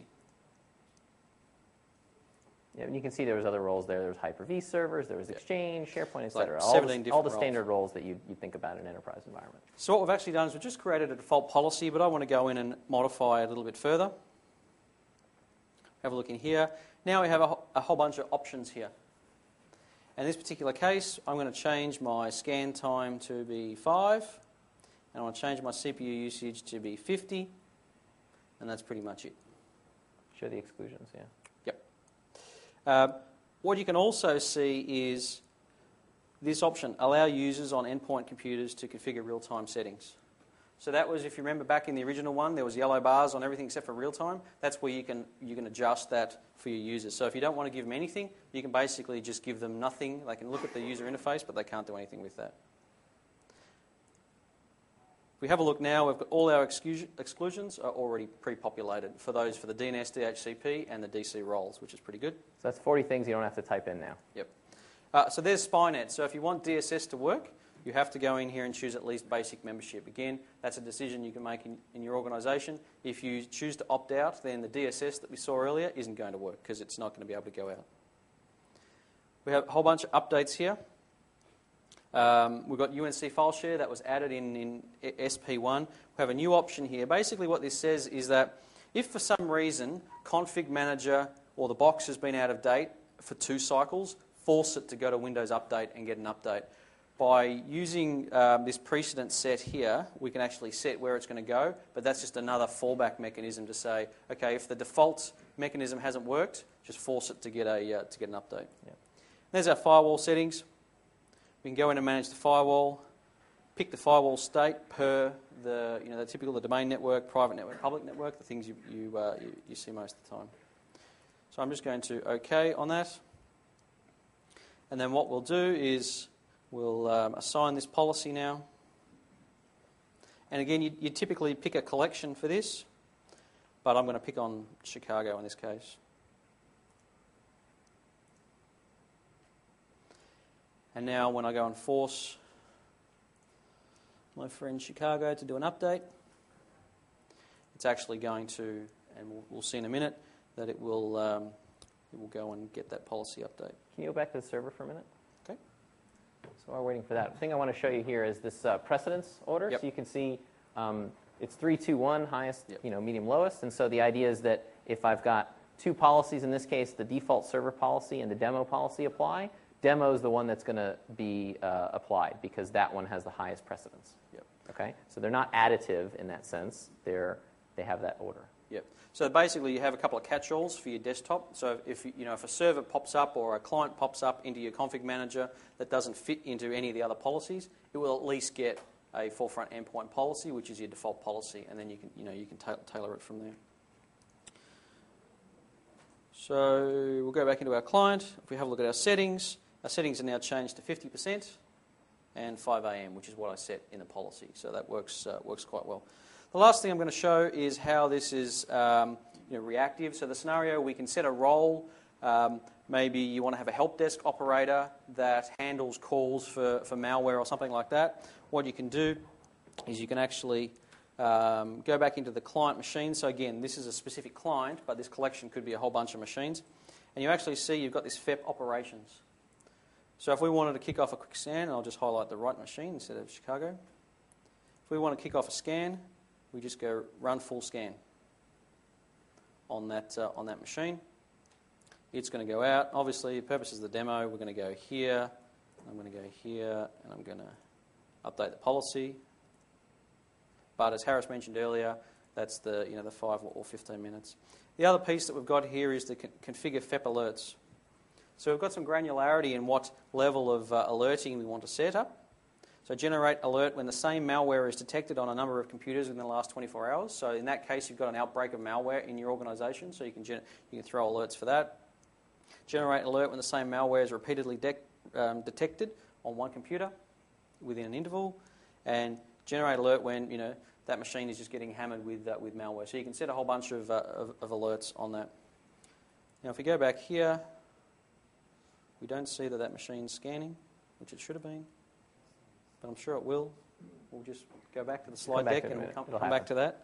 Yeah, and you can see there was other roles there. There was Hyper-V servers, there was Exchange, SharePoint, etc. Like 17 different all the roles. standard roles that you'd think about in an enterprise environment. So what we've actually done is we've just created a default policy, but I want to go in and modify it a little bit further. Have a look in here. Now we have a whole bunch of options here. In this particular case, I'm going to change my scan time to be 5, and I want to change my CPU usage to be 50, and that's pretty much it. Show the exclusions, yeah. Yep. What you can also see is this option, allow users on endpoint computers to configure real-time settings. So that was, if you remember back in the original one, there was yellow bars on everything except for real-time. That's where you can adjust that for your users. So if you don't want to give them anything, you can basically just give them nothing. They can look at the user interface, but they can't do anything with that. If we have a look now, we've got all our exclusions are already pre-populated for the DNS, DHCP, and the DC roles, which is pretty good. So that's 40 things you don't have to type in now. Yep. So there's Spynet. So if you want DSS to work, you have to go in here and choose at least basic membership. Again, that's a decision you can make in your organisation. If you choose to opt out, then the DSS that we saw earlier isn't going to work because it's not going to be able to go out. We have a whole bunch of updates here. We've got UNC file share that was added in SP1. We have a new option here. Basically what this says is that if for some reason config manager or the box has been out of date for 2 cycles, force it to go to Windows Update and get an update. By using this precedent set here, we can actually set where it's going to go, but that's just another fallback mechanism to say, okay, if the default mechanism hasn't worked, just force it to get an update. Yep. There's our firewall settings. We can go in and manage the firewall, pick the firewall state per the typical the domain network, private network, public network, the things you see most of the time. So I'm just going to OK on that, and then what we'll do is we'll assign this policy now. And again, you typically pick a collection for this, but I'm going to pick on Chicago in this case. And now when I go and force my friend Chicago to do an update, it's actually going to, and we'll see in a minute, that it will go and get that policy update. Can you go back to the server for a minute? Okay. So while we're waiting for that, the thing I want to show you here is this precedence order. Yep. So you can see it's 3, 2, 1, highest, Yep. medium, lowest. And so the idea is that if I've got 2 policies, in this case, the default server policy and the demo policy apply, demo is the one that's going to be applied because that one has the highest precedence. Yep. Okay. So they're not additive in that sense. They have that order. Yep. So basically, you have a couple of catch-alls for your desktop. So if a server pops up or a client pops up into your config manager that doesn't fit into any of the other policies, it will at least get a Forefront endpoint policy, which is your default policy, and then you can tailor it from there. So we'll go back into our client. If we have a look at our settings are now changed to 50% and 5 AM, which is what I set in the policy. So that works quite well. The last thing I'm going to show is how this is reactive. So the scenario, we can set a role. Maybe you want to have a help desk operator that handles calls for malware or something like that. What you can do is you can actually Go back into the client machine. So again, this is a specific client, but this collection could be a whole bunch of machines. And you actually see you've got this FEP operations. So if we wanted to kick off a quick scan, and I'll just highlight the right machine instead of Chicago. If we want to kick off a scan, we just go run full scan on that machine. It's going to go out. Obviously, the purpose of the demo, we're going to go here, I'm going to go here, and I'm going to update the policy. But as Harris mentioned earlier, that's the 5 or 15 minutes. The other piece that we've got here is the configure FEP alerts. So we've got some granularity in what level of alerting we want to set up. So generate alert when the same malware is detected on a number of computers within the last 24 hours. So in that case, you've got an outbreak of malware in your organisation, so you can throw alerts for that. Generate alert when the same malware is repeatedly detected on one computer within an interval, and generate alert when that machine is just getting hammered with malware. So you can set a whole bunch of alerts on that. Now, if we go back here, we don't see that machine's scanning, which it should have been, but I'm sure it will. We'll just go back to the slide deck and we'll come back to that.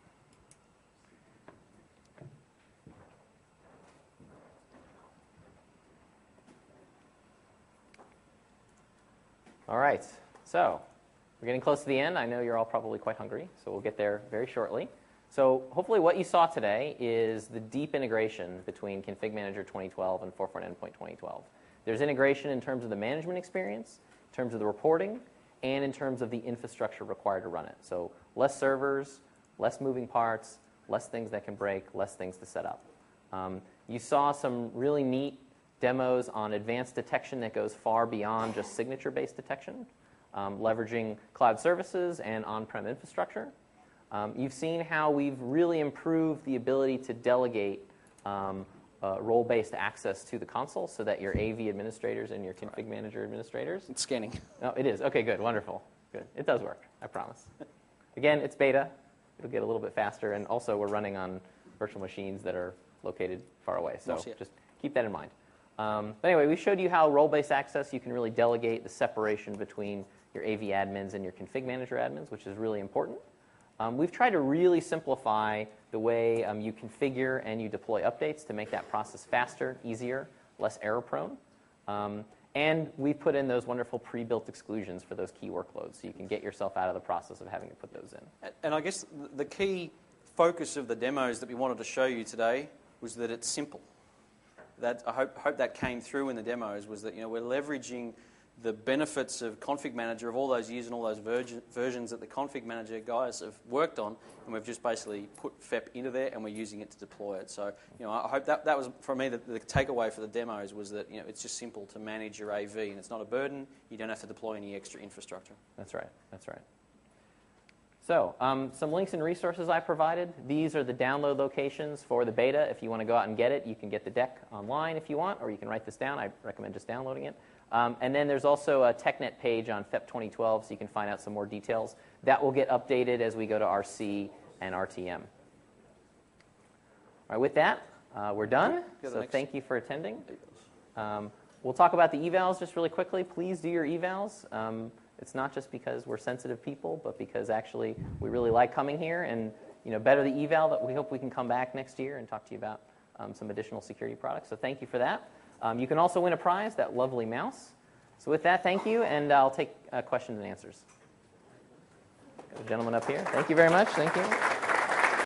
All right, so we're getting close to the end. I know you're all probably quite hungry, so we'll get there very shortly. So hopefully what you saw today is the deep integration between Config Manager 2012 and Forefront Endpoint 2012. There's integration in terms of the management experience, in terms of the reporting, and in terms of the infrastructure required to run it. So less servers, less moving parts, less things that can break, less things to set up. You saw some really neat demos on advanced detection that goes far beyond just signature-based detection, leveraging cloud services and on-prem infrastructure. You've seen how we've really improved the ability to delegate role-based access to the console so that your AV administrators and your Config Manager administrators... It's scanning. Oh, it is. Okay, good. Wonderful. Good. It does work, I promise. Again, it's beta. It'll get a little bit faster, and also we're running on virtual machines that are located far away, so just keep that in mind. But anyway, we showed you how role-based access, you can really delegate the separation between your AV admins and your Config Manager admins, which is really important. We've tried to really simplify the way you configure and you deploy updates to make that process faster, easier, less error-prone. And we put in those wonderful pre-built exclusions for those key workloads, so you can get yourself out of the process of having to put those in. And I guess the key focus of the demos that we wanted to show you today was that it's simple. That I hope that came through in the demos, was that we're leveraging the benefits of Config Manager, of all those years and all those versions that the Config Manager guys have worked on, and we've just basically put FEP into there and we're using it to deploy it. So I hope that was, for me, the takeaway for the demos was that it's just simple to manage your AV, and it's not a burden. You don't have to deploy any extra infrastructure. That's right. That's right. So some links and resources I provided. These are the download locations for the beta. If you want to go out and get it, you can get the deck online if you want, or you can write this down. I recommend just downloading it. And then there's also a TechNet page on FEP 2012, so you can find out some more details. That will get updated as we go to RC and RTM. All right, with that, we're done. So thank you for attending. We'll talk about the evals just really quickly. Please do your evals. It's not just because we're sensitive people, but because actually we really like coming here. And better the eval, that we hope we can come back next year and talk to you about some additional security products. So thank you for that. You can also win a prize, that lovely mouse. So with that, thank you, and I'll take questions and answers. Got a gentleman up here. Thank you very much. Thank you.